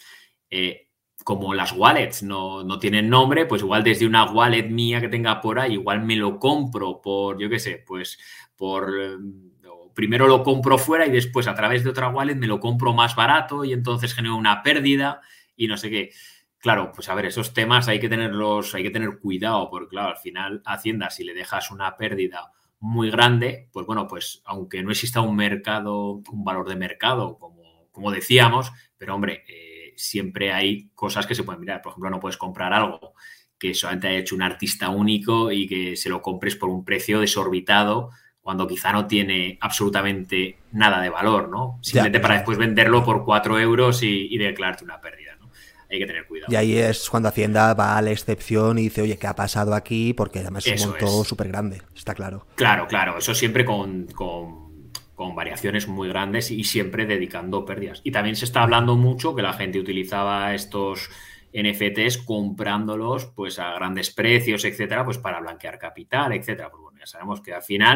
como las wallets no tienen nombre, pues igual desde una wallet mía que tenga por ahí, igual me lo compro por, yo qué sé, pues por... primero lo compro fuera y después a través de otra wallet me lo compro más barato y entonces genero una pérdida y no sé qué. Claro, pues a ver, esos temas hay que tener cuidado porque claro, al final Hacienda, si le dejas una pérdida muy grande, pues bueno, pues aunque no exista un mercado, un valor de mercado, como decíamos, pero hombre, siempre hay cosas que se pueden mirar. Por ejemplo, no puedes comprar algo que solamente haya hecho un artista único y que se lo compres por un precio desorbitado cuando quizá no tiene absolutamente nada de valor, ¿no? Simplemente para después venderlo por 4 euros y declararte una pérdida, ¿no? Hay que tener cuidado. Y ahí es cuando Hacienda va a la excepción y dice, oye, ¿qué ha pasado aquí? Porque además es un monto súper grande, está claro. Claro, eso siempre con variaciones muy grandes y siempre dedicando pérdidas. Y también se está hablando mucho que la gente utilizaba estos NFTs comprándolos pues a grandes precios, etcétera, pues para blanquear capital, etcétera. Pues bueno, ya sabemos que al final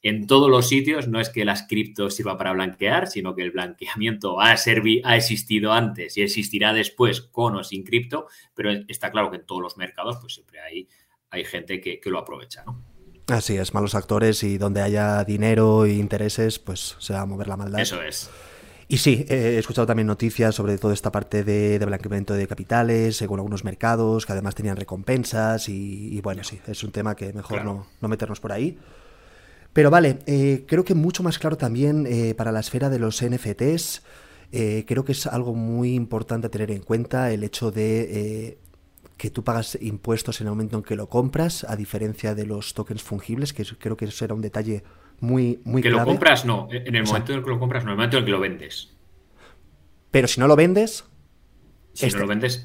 en todos los sitios no es que las criptos sirva para blanquear, sino que el blanqueamiento ha existido antes y existirá después con o sin cripto, pero está claro que en todos los mercados pues siempre hay gente que lo aprovecha, ¿no? Así es, malos actores, y donde haya dinero e intereses, pues se va a mover la maldad. Eso es. Y sí, he escuchado también noticias sobre toda esta parte de blanqueamiento de capitales, con algunos mercados que además tenían recompensas y bueno, sí, es un tema que mejor no meternos por ahí. Pero vale, creo que mucho más claro también para la esfera de los NFTs, creo que es algo muy importante a tener en cuenta el hecho de que tú pagas impuestos en el momento en que lo compras, a diferencia de los tokens fungibles, que creo que eso era un detalle muy clave. Que lo compras, no. En el momento en el que lo compras, no. En el momento en el que lo vendes. Pero si no lo vendes... Si no lo vendes,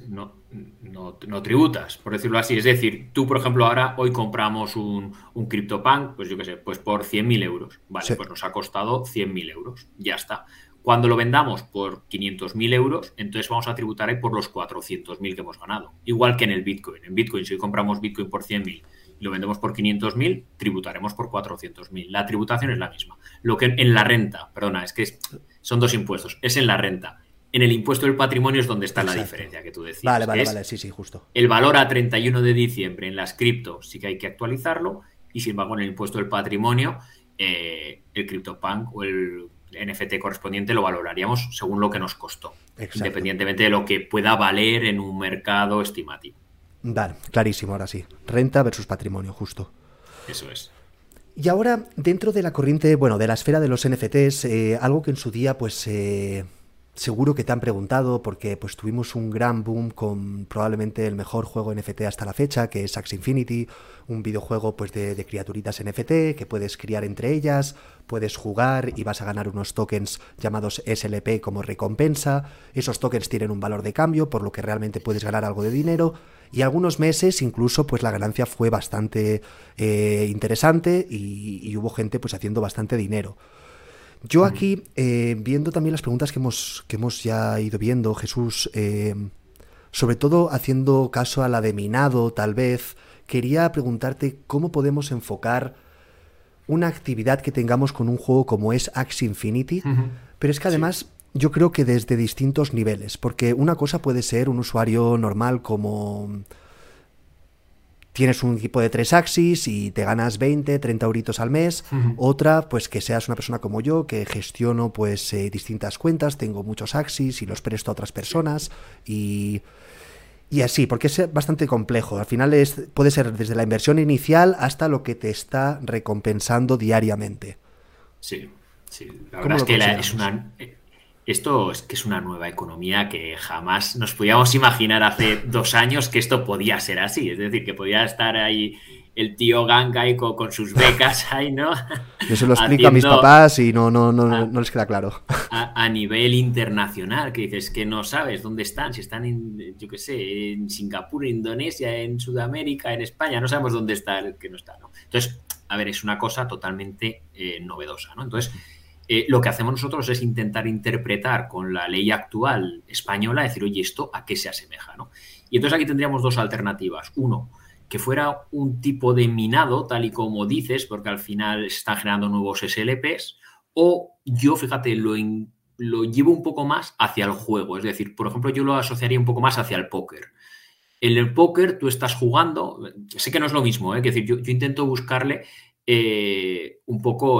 no tributas, por decirlo así. Es decir, tú, por ejemplo, hoy compramos un CryptoPunk, pues yo qué sé, pues por 100.000 euros. Vale, sí. Pues nos ha costado 100.000 euros. Ya está. Cuando lo vendamos por 500.000 euros, entonces vamos a tributar ahí por los 400.000 que hemos ganado. Igual que en el Bitcoin. En Bitcoin, si hoy compramos Bitcoin por 100.000 y lo vendemos por 500.000, tributaremos por 400.000. La tributación es la misma. Lo que en la renta, perdona, es que son dos impuestos. Es en la renta. En el impuesto del patrimonio es donde está la diferencia que tú decías. Vale, sí, justo. El valor a 31 de diciembre en las criptos sí que hay que actualizarlo, y sin embargo en el impuesto del patrimonio el CryptoPunk o el NFT correspondiente lo valoraríamos según lo que nos costó, independientemente de lo que pueda valer en un mercado estimativo. Vale, clarísimo, ahora sí. Renta versus patrimonio, justo. Eso es. Y ahora, dentro de la corriente, bueno, de la esfera de los NFTs, algo que en su día, pues... seguro que te han preguntado, porque pues tuvimos un gran boom con probablemente el mejor juego NFT hasta la fecha, que es Axie Infinity, un videojuego pues de criaturitas NFT que puedes criar entre ellas, puedes jugar y vas a ganar unos tokens llamados SLP como recompensa. Esos tokens tienen un valor de cambio, por lo que realmente puedes ganar algo de dinero, y algunos meses incluso pues la ganancia fue bastante interesante y hubo gente pues haciendo bastante dinero. Yo aquí, viendo también las preguntas que hemos ya ido viendo, Jesús, sobre todo haciendo caso a la de minado, tal vez, quería preguntarte cómo podemos enfocar una actividad que tengamos con un juego como es Axie Infinity, pero es que además yo creo que desde distintos niveles, porque una cosa puede ser un usuario normal como... Tienes un equipo de 3 Axies y te ganas 20, 30 euritos al mes. Otra, pues que seas una persona como yo, que gestiono pues distintas cuentas, tengo muchos Axies y los presto a otras personas y así, porque es bastante complejo. Al final puede ser desde la inversión inicial hasta lo que te está recompensando diariamente. Sí. La verdad es que esto es que es una nueva economía que jamás nos podíamos imaginar hace 2 años que esto podía ser así. Es decir, que podía estar ahí el tío Ganga ahí con sus becas ahí, ¿no? Yo se lo explico a mis papás y no les queda claro. A nivel internacional, que dices que no sabes dónde están, si están en, yo qué sé, en Singapur, en Indonesia, en Sudamérica, en España, no sabemos dónde está el que no está, ¿no? Entonces, a ver, es una cosa totalmente novedosa, ¿no? Entonces, lo que hacemos nosotros es intentar interpretar con la ley actual española, decir, oye, ¿esto a qué se asemeja, ¿no? Y entonces aquí tendríamos 2 alternativas. Uno, que fuera un tipo de minado, tal y como dices, porque al final se están generando nuevos SLPs, o yo, fíjate, lo llevo un poco más hacia el juego. Es decir, por ejemplo, yo lo asociaría un poco más hacia el póker. En el póker tú estás jugando, sé que no es lo mismo, es decir, yo intento buscarle un poco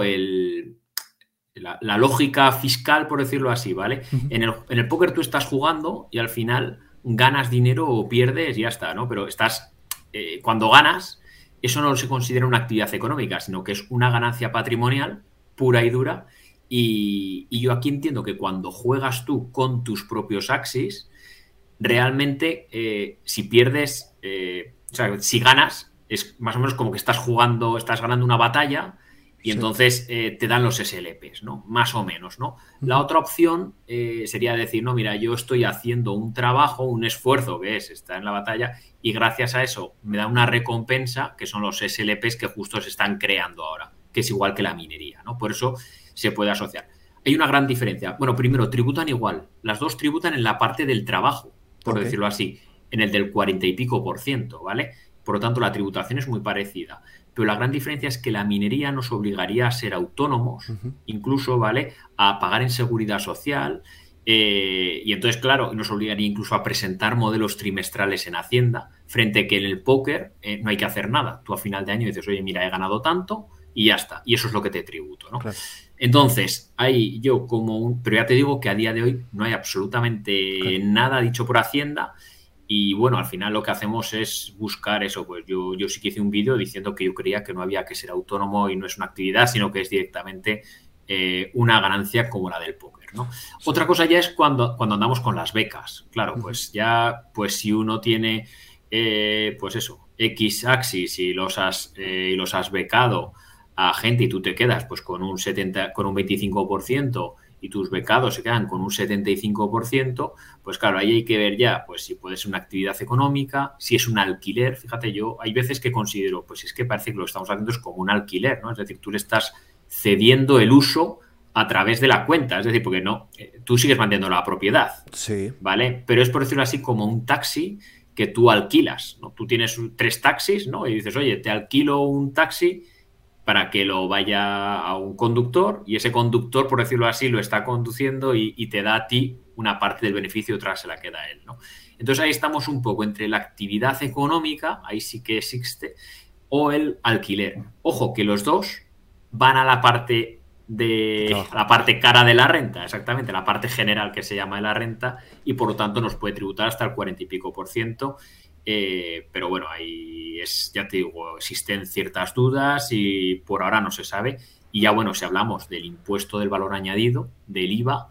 la lógica fiscal, por decirlo así, ¿vale? En el póker tú estás jugando y al final ganas dinero o pierdes y ya está, ¿no? Pero cuando ganas, eso no se considera una actividad económica, sino que es una ganancia patrimonial pura y dura. Y yo aquí entiendo que cuando juegas tú con tus propios Axies, realmente si pierdes, o sea, si ganas, es más o menos como que estás ganando una batalla. Y entonces te dan los SLPs, ¿no? Más o menos, ¿no? La otra opción sería decir, no, mira, yo estoy haciendo un trabajo, un esfuerzo que está en la batalla y gracias a eso me da una recompensa que son los SLPs que justo se están creando ahora, que es igual que la minería, ¿no? Por eso se puede asociar. Hay una gran diferencia. Bueno, primero, tributan igual. Las dos tributan en la parte del trabajo, por decirlo así, en el del 40 y pico %, ¿vale? por lo tanto la tributación es muy parecida. Pero la gran diferencia es que la minería nos obligaría a ser autónomos, incluso, ¿vale?, a pagar en seguridad social, y entonces, claro, nos obligaría incluso a presentar modelos trimestrales en Hacienda, frente a que en el póker no hay que hacer nada. Tú a final de año dices, oye, mira, he ganado tanto y ya está. Y eso es lo que te tributo, ¿no? Claro. Entonces, ahí yo pero ya te digo que a día de hoy no hay absolutamente nada dicho por Hacienda. Y bueno, al final lo que hacemos es buscar eso. Pues yo sí que hice un vídeo diciendo que yo creía que no había que ser autónomo y no es una actividad, sino que es directamente una ganancia como la del póker, ¿no? Sí. Otra cosa ya es cuando andamos con las becas. Claro, pues ya, pues si uno tiene, pues eso, X Axis y los has becado a gente y tú te quedas pues con un 25%, y tus becados se quedan con un 75%, pues claro, ahí hay que ver ya pues si puede ser una actividad económica, si es un alquiler. Fíjate, yo hay veces que considero, pues es que parece que lo que estamos haciendo es como un alquiler, ¿no? Es decir, tú le estás cediendo el uso a través de la cuenta, es decir, porque no, tú sigues manteniendo la propiedad, sí, ¿vale? Pero es, por decirlo así, como un taxi que tú alquilas, ¿no? Tú tienes 3 taxis, ¿no? Y dices, oye, te alquilo un taxi para que lo vaya a un conductor y ese conductor, por decirlo así, lo está conduciendo y te da a ti una parte del beneficio, otra se la queda a él, ¿no? Entonces ahí estamos un poco entre la actividad económica, ahí sí que existe, o el alquiler. Ojo, que los dos van a la parte la parte cara de la renta, exactamente, la parte general que se llama de la renta, y por lo tanto nos puede tributar hasta el 40 y pico %. Pero bueno, ahí ya te digo, existen ciertas dudas y por ahora no se sabe. Y ya bueno, si hablamos del impuesto del valor añadido, del IVA,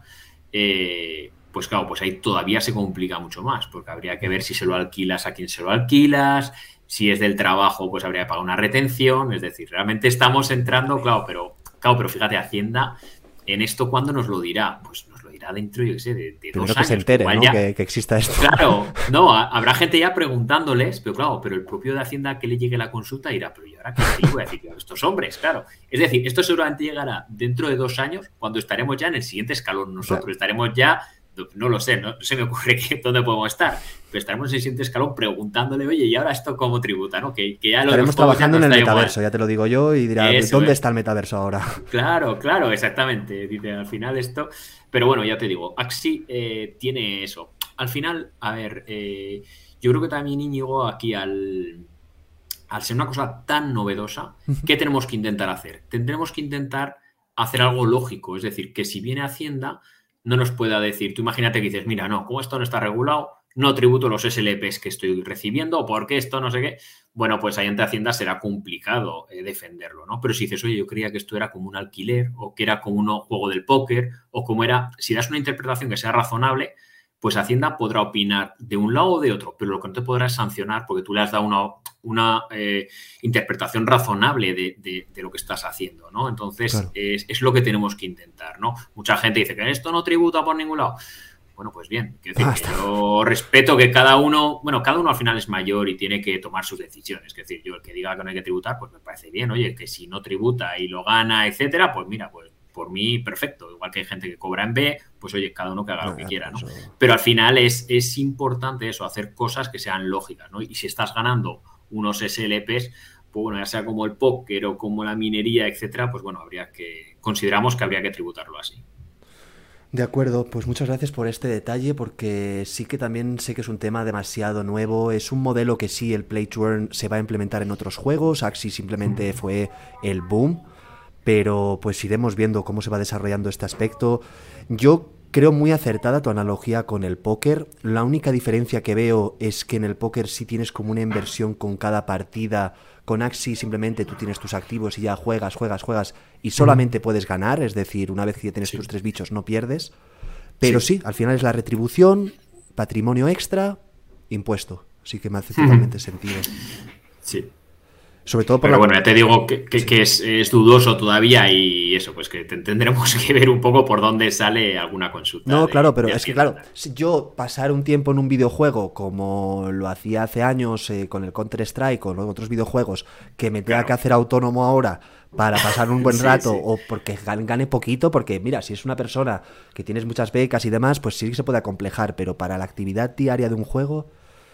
pues claro, pues ahí todavía se complica mucho más, porque habría que ver si se lo alquilas a quién se lo alquilas, si es del trabajo, pues habría que pagar una retención. Es decir, realmente estamos entrando, claro, pero fíjate, Hacienda, en esto, ¿cuándo nos lo dirá? Pues nos lo dirá dentro, yo qué sé, de 2 años. Que se entere, ¿no? Ya, que exista esto. Claro, no, habrá gente ya preguntándoles, pero claro, pero el propio de Hacienda que le llegue la consulta dirá, pero ¿y ahora qué le voy a decir a estos hombres? Claro, es decir, esto seguramente llegará dentro de 2 años, cuando estaremos ya en el siguiente escalón nosotros, claro. Estaremos ya, no lo sé, no se me ocurre dónde podemos estar, pero estaremos en el siguiente escalo preguntándole, oye, ¿y ahora esto cómo tributa? ¿No? Que ya estaremos trabajando en el metaverso, igual. Ya te lo digo yo, y dirá, ¿dónde está el metaverso ahora? Claro, exactamente. Dice, al final esto... Pero bueno, ya te digo, Axi tiene eso. Al final, a ver, yo creo que también, Íñigo, aquí al ser una cosa tan novedosa, ¿qué tenemos que intentar hacer? Tendremos que intentar hacer algo lógico, es decir, que si viene Hacienda no nos pueda decir, tú imagínate que dices, mira, no, como esto no está regulado, no tributo los SLPs que estoy recibiendo, porque esto no sé qué. Bueno, pues ahí ante Hacienda será complicado defenderlo, ¿no? Pero si dices, oye, yo creía que esto era como un alquiler, o que era como un juego del póker, o como era, si das una interpretación que sea razonable, pues Hacienda podrá opinar de un lado o de otro, pero lo que no te podrá es sancionar porque tú le has dado una interpretación razonable de lo que estás haciendo, ¿no? Entonces, claro. Es lo que tenemos que intentar, ¿no? Mucha gente dice que esto no tributa por ningún lado. Bueno, pues bien, quiero decir que yo respeto que cada uno al final es mayor y tiene que tomar sus decisiones. Es decir, yo el que diga que no hay que tributar, pues me parece bien. Oye, que si no tributa y lo gana, etcétera, pues mira, pues por mí, perfecto. Igual que hay gente que cobra en B, pues oye, cada uno que haga lo que quiera, ¿no? Pero al final es importante eso, hacer cosas que sean lógicas, ¿no? Y si estás ganando unos SLPs, pues bueno, ya sea como el póker o como la minería, etcétera, pues bueno, consideramos que habría que tributarlo así. De acuerdo, pues muchas gracias por este detalle, porque sí que también sé que es un tema demasiado nuevo, es un modelo que sí, el Play to Earn se va a implementar en otros juegos, Axie simplemente fue el boom, pero pues iremos viendo cómo se va desarrollando este aspecto. Yo creo muy acertada tu analogía con el póker, la única diferencia que veo es que en el póker sí tienes como una inversión con cada partida. Con Axie simplemente tú tienes tus activos y ya juegas y solamente puedes ganar, es decir, una vez que ya tienes tus 3 bichos no pierdes, pero sí, al final es la retribución, patrimonio extra, impuesto, así que me hace totalmente sentido. Sí. Sobre todo pero bueno, ya te digo que es dudoso todavía y eso, pues que tendremos que ver un poco por dónde sale alguna consulta. No, claro, pero es que claro, si yo pasar un tiempo en un videojuego como lo hacía hace años con el Counter-Strike o en otros videojuegos, que me tenga que hacer autónomo ahora para pasar un buen rato o porque gane poquito, porque mira, si es una persona que tienes muchas becas y demás, pues sí que se puede acomplejar, pero para la actividad diaria de un juego...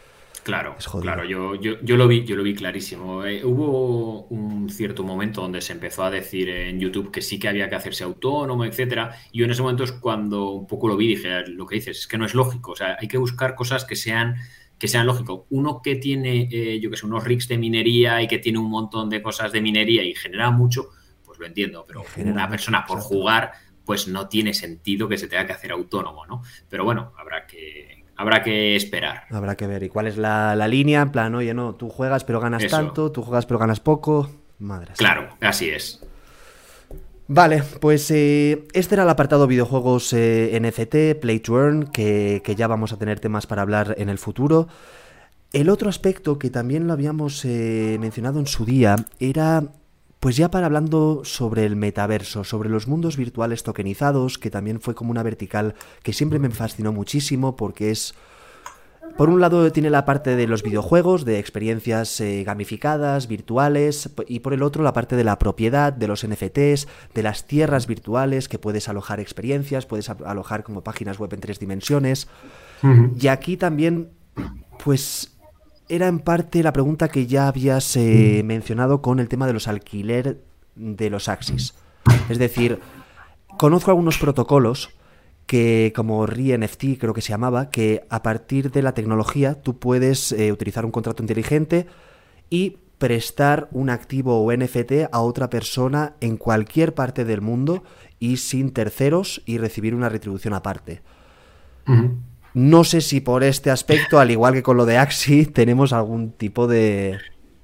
Claro, Es jodido. claro, yo lo vi clarísimo. Hubo un cierto momento donde se empezó a decir en YouTube que sí que había que hacerse autónomo, etcétera. Y yo en ese momento es cuando un poco lo vi y dije, lo que dices es que no es lógico. O sea, hay que buscar cosas que sean lógico. Uno que tiene, yo que sé, unos rigs de minería y que tiene un montón de cosas de minería y genera mucho, pues lo entiendo. Pero una persona por jugar, pues no tiene sentido que se tenga que hacer autónomo, ¿no? Pero bueno, habrá que esperar. Habrá que ver. ¿Y cuál es la línea? En plan, oye, no, tú juegas pero ganas Eso. tanto, tú juegas pero ganas poco. Madre. Claro, así es. Vale, pues este era el apartado videojuegos NFT, Play to Earn, que ya vamos a tener temas para hablar en el futuro. El otro aspecto que también lo habíamos mencionado en su día era, pues ya para hablando sobre el metaverso, sobre los mundos virtuales tokenizados, que también fue como una vertical que siempre me fascinó muchísimo porque es... Por un lado tiene la parte de los videojuegos, de experiencias gamificadas, virtuales, y por el otro la parte de la propiedad, de los NFTs, de las tierras virtuales, que puedes alojar experiencias, puedes alojar como páginas web en 3 dimensiones. Uh-huh. Y aquí también, pues, era en parte la pregunta que ya habías mencionado con el tema de los alquiler de los Axis. Es decir, conozco algunos protocolos que, como ReNFT creo que se llamaba, que a partir de la tecnología tú puedes utilizar un contrato inteligente y prestar un activo o NFT a otra persona en cualquier parte del mundo y sin terceros y recibir una retribución aparte. Uh-huh. No sé si por este aspecto, al igual que con lo de Axie, tenemos algún tipo de...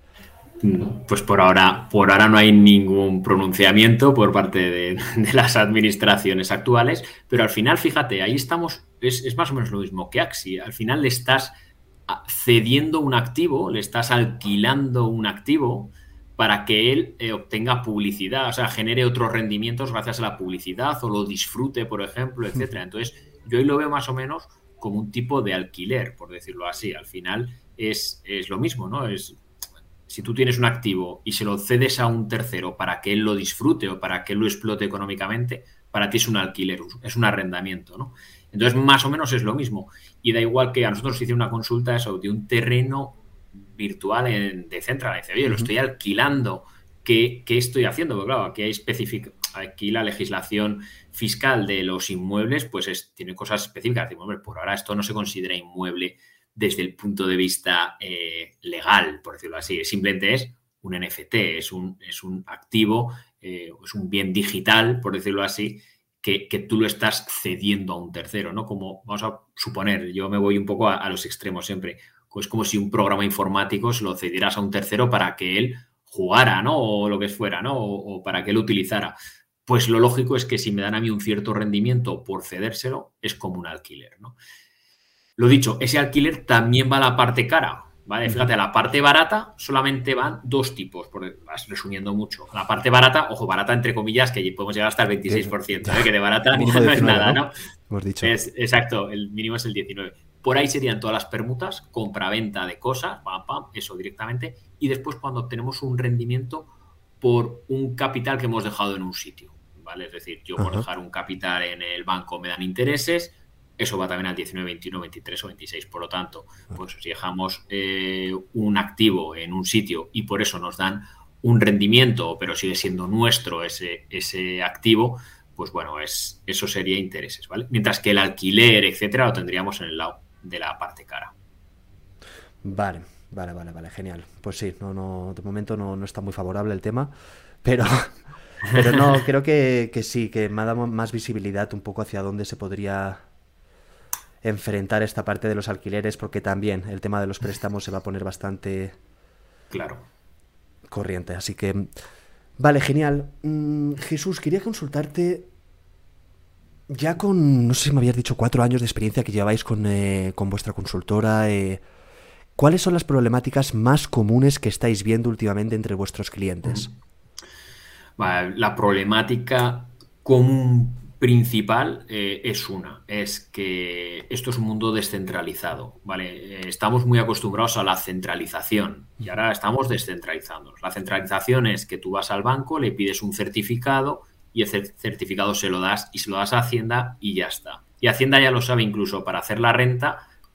Pues por ahora no hay ningún pronunciamiento por parte de las administraciones actuales, pero al final, fíjate, ahí estamos, es más o menos lo mismo que Axie. Al final le estás cediendo un activo, le estás alquilando un activo para que él obtenga publicidad, o sea, genere otros rendimientos gracias a la publicidad o lo disfrute, por ejemplo, etcétera. Entonces, yo ahí lo veo más o menos como un tipo de alquiler, por decirlo así. Al final es lo mismo, ¿no? Si tú tienes un activo y se lo cedes a un tercero para que él lo disfrute o para que él lo explote económicamente, para ti es un alquiler, es un arrendamiento, ¿no? Entonces, más o menos es lo mismo. Y da igual que a nosotros se hizo una consulta eso, de un terreno virtual de Decentraland. Dice, oye, lo estoy alquilando, ¿qué estoy haciendo? Porque claro, aquí la legislación fiscal de los inmuebles pues tiene cosas específicas. Digo, hombre, por ahora esto no se considera inmueble desde el punto de vista legal, por decirlo así. Simplemente es un NFT, es un activo, es un bien digital, por decirlo así, que tú lo estás cediendo a un tercero, ¿no? Como, vamos a suponer, yo me voy un poco a los extremos siempre, pues como si un programa informático se lo cedieras a un tercero para que él jugara, ¿no? O lo que fuera, ¿no? O para que él utilizara. Pues lo lógico es que si me dan a mí un cierto rendimiento por cedérselo, es como un alquiler, ¿no? Lo dicho, ese alquiler también va a la parte cara, ¿vale? Fíjate, a la parte barata solamente van 2 tipos, vas resumiendo mucho. A la parte barata, ojo, barata entre comillas, que podemos llegar hasta el 26%, ¿eh? Que de barata no 19, es nada, ¿no? Hemos dicho. Exacto, el mínimo es el 19%. Por ahí serían todas las permutas, compra-venta de cosas, eso directamente, y después cuando tenemos un rendimiento por un capital que hemos dejado en un sitio, ¿vale? Es decir, yo por dejar un capital en el banco me dan intereses. Eso va también al 19, 21, 23 o 26. Por lo tanto, pues si dejamos un activo en un sitio y por eso nos dan un rendimiento, pero sigue siendo nuestro ese activo, pues bueno, eso sería intereses, ¿vale? Mientras que el alquiler, etcétera, lo tendríamos en el lado de la parte cara. Vale, genial. Pues sí, no, de momento no está muy favorable el tema, pero no, creo que sí, que me ha dado más visibilidad un poco hacia dónde se podría enfrentar esta parte de los alquileres, porque también el tema de los préstamos se va a poner bastante corriente, así que vale, genial. Jesús, quería consultarte ya con, no sé si me habías dicho 4 años de experiencia que lleváis con vuestra consultora, ¿cuáles son las problemáticas más comunes que estáis viendo últimamente entre vuestros clientes? Vale, la problemática común principal es que esto es un mundo descentralizado, ¿vale? Estamos muy acostumbrados a la centralización y ahora estamos descentralizándonos. La centralización es que tú vas al banco, le pides un certificado y el certificado se lo das a Hacienda y ya está. Y Hacienda ya lo sabe incluso para hacer la renta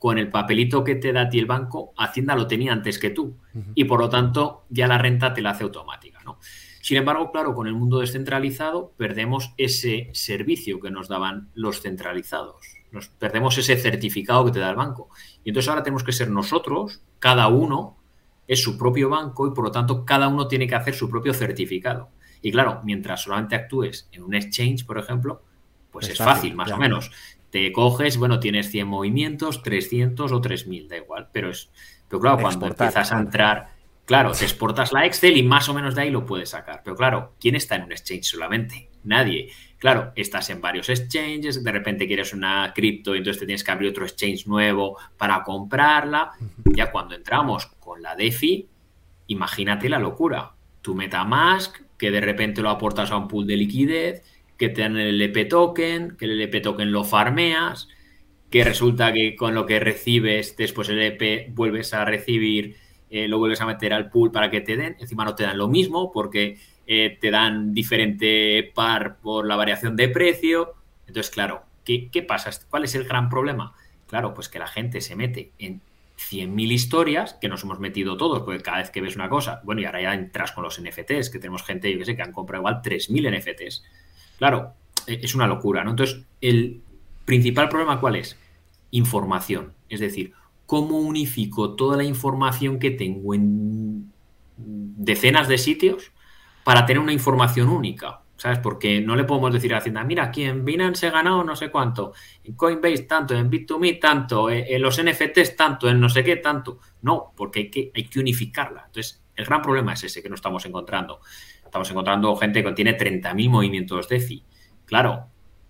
con el papelito que te da a ti el banco, Hacienda lo tenía antes que tú y por lo tanto ya la renta te la hace automática, ¿no? Sin embargo, claro, con el mundo descentralizado perdemos ese servicio que nos daban los centralizados. Perdemos ese certificado que te da el banco. Y entonces ahora tenemos que ser nosotros, cada uno es su propio banco y por lo tanto cada uno tiene que hacer su propio certificado. Y claro, mientras solamente actúes en un exchange, por ejemplo, pues es fácil, más o menos. Te coges, bueno, tienes 100 movimientos, 300 o 3000, da igual. Pero claro, cuando empiezas a entrar, claro, te exportas la Excel y más o menos de ahí lo puedes sacar. Pero claro, ¿quién está en un exchange solamente? Nadie. Claro, estás en varios exchanges, de repente quieres una cripto y entonces te tienes que abrir otro exchange nuevo para comprarla. Ya cuando entramos con la DeFi, imagínate la locura. Tu MetaMask, que de repente lo aportas a un pool de liquidez, que te dan el LP token, que el LP token lo farmeas, que resulta que con lo que recibes después el LP vuelves a recibir, lo vuelves a meter al pool para que te den, encima no te dan lo mismo porque te dan diferente par por la variación de precio. Entonces, claro, ¿qué pasa? ¿Cuál es el gran problema? Claro, pues que la gente se mete en 100.000 historias, que nos hemos metido todos, porque cada vez que ves una cosa, bueno, y ahora ya entras con los NFTs, que tenemos gente, yo que sé, que han comprado igual 3.000 NFTs. Claro, es una locura, ¿no? Entonces, el principal problema, ¿cuál es? Información. Es decir, ¿cómo unifico toda la información que tengo en decenas de sitios para tener una información única? ¿Sabes? Porque no le podemos decir a Hacienda, mira, aquí en Binance he ganado no sé cuánto, en Coinbase tanto, en Bit2Me tanto, en los NFTs tanto, en no sé qué tanto. No, porque hay que unificarla. Entonces, el gran problema es ese que no estamos encontrando. Estamos encontrando gente que tiene 30.000 movimientos DeFi. Claro,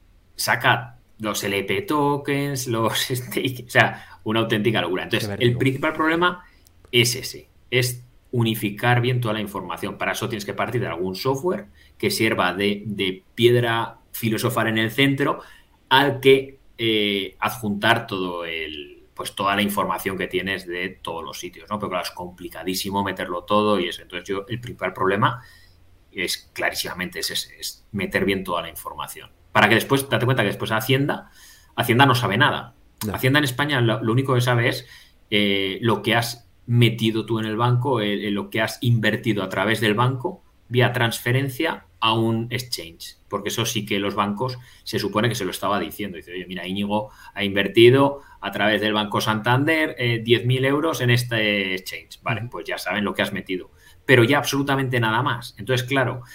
saca los LP tokens, los stake, o sea, una auténtica locura. Entonces, el principal problema es ese, es unificar bien toda la información. Para eso tienes que partir de algún software que sirva de piedra filosofal en el centro al que adjuntar pues toda la información que tienes de todos los sitios, ¿no? Pero claro, es complicadísimo meterlo todo y eso. Entonces, el principal problema es clarísimamente es meter bien toda la información. Para que después, date cuenta que después Hacienda no sabe nada. No. Hacienda en España lo único que sabe es lo que has metido tú en el banco, lo que has invertido a través del banco vía transferencia a un exchange. Porque eso sí que los bancos se supone que se lo estaba diciendo. Dice, oye, mira, Íñigo ha invertido a través del Banco Santander 10.000 euros en este exchange. Vale, pues ya saben lo que has metido. Pero ya absolutamente nada más. Entonces, claro,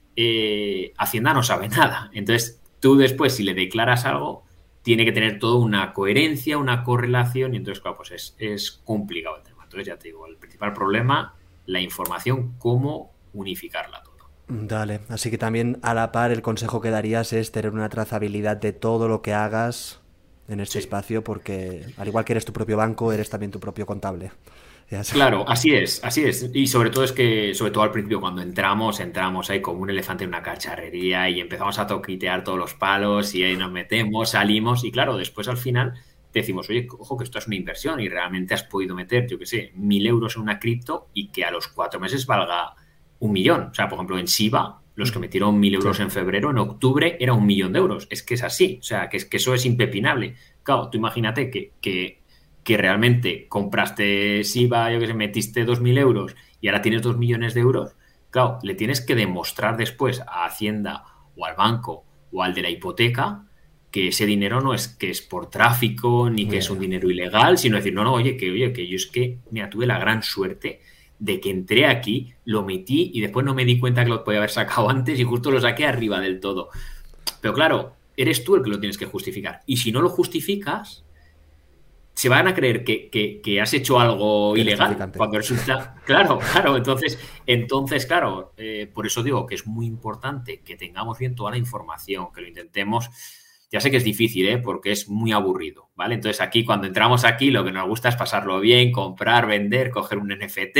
Hacienda no sabe nada. Entonces, tú después, si le declaras algo, tiene que tener toda una coherencia, una correlación, y entonces, claro, pues es complicado el tema. Entonces, ya te digo, el principal problema, la información, cómo unificarla todo. Dale, así que también a la par el consejo que darías es tener una trazabilidad de todo lo que hagas en este espacio, porque al igual que eres tu propio banco, eres también tu propio contable. Claro, así es. Y sobre todo al principio, cuando entramos ahí como un elefante en una cacharrería y empezamos a toquitear todos los palos y ahí nos metemos, salimos y claro, después al final te decimos, oye, ojo que esto es una inversión y realmente has podido meter, yo qué sé, 1.000 euros en una cripto y que a los 4 meses valga 1 millón. O sea, por ejemplo, en Shiba, los que metieron 1.000 euros en febrero, en octubre era 1 millón de euros. Es que es así, o sea, que eso es impepinable. Claro, tú imagínate que realmente compraste Shiba, yo que sé, metiste 2.000 euros y ahora tienes 2 millones de euros, claro, le tienes que demostrar después a Hacienda o al banco o al de la hipoteca que ese dinero no es que es por tráfico ni que es un dinero ilegal, sino decir, oye, que yo es que, mira, tuve la gran suerte de que entré aquí, lo metí y después no me di cuenta que lo podía haber sacado antes y justo lo saqué arriba del todo. Pero claro, eres tú el que lo tienes que justificar. Y si no lo justificas, se van a creer que has hecho algo ilegal cuando resulta... Claro. Entonces, claro, por eso digo que es muy importante que tengamos bien toda la información, que lo intentemos. Ya sé que es difícil, porque es muy aburrido, ¿vale? Entonces aquí, cuando entramos aquí, lo que nos gusta es pasarlo bien, comprar, vender, coger un NFT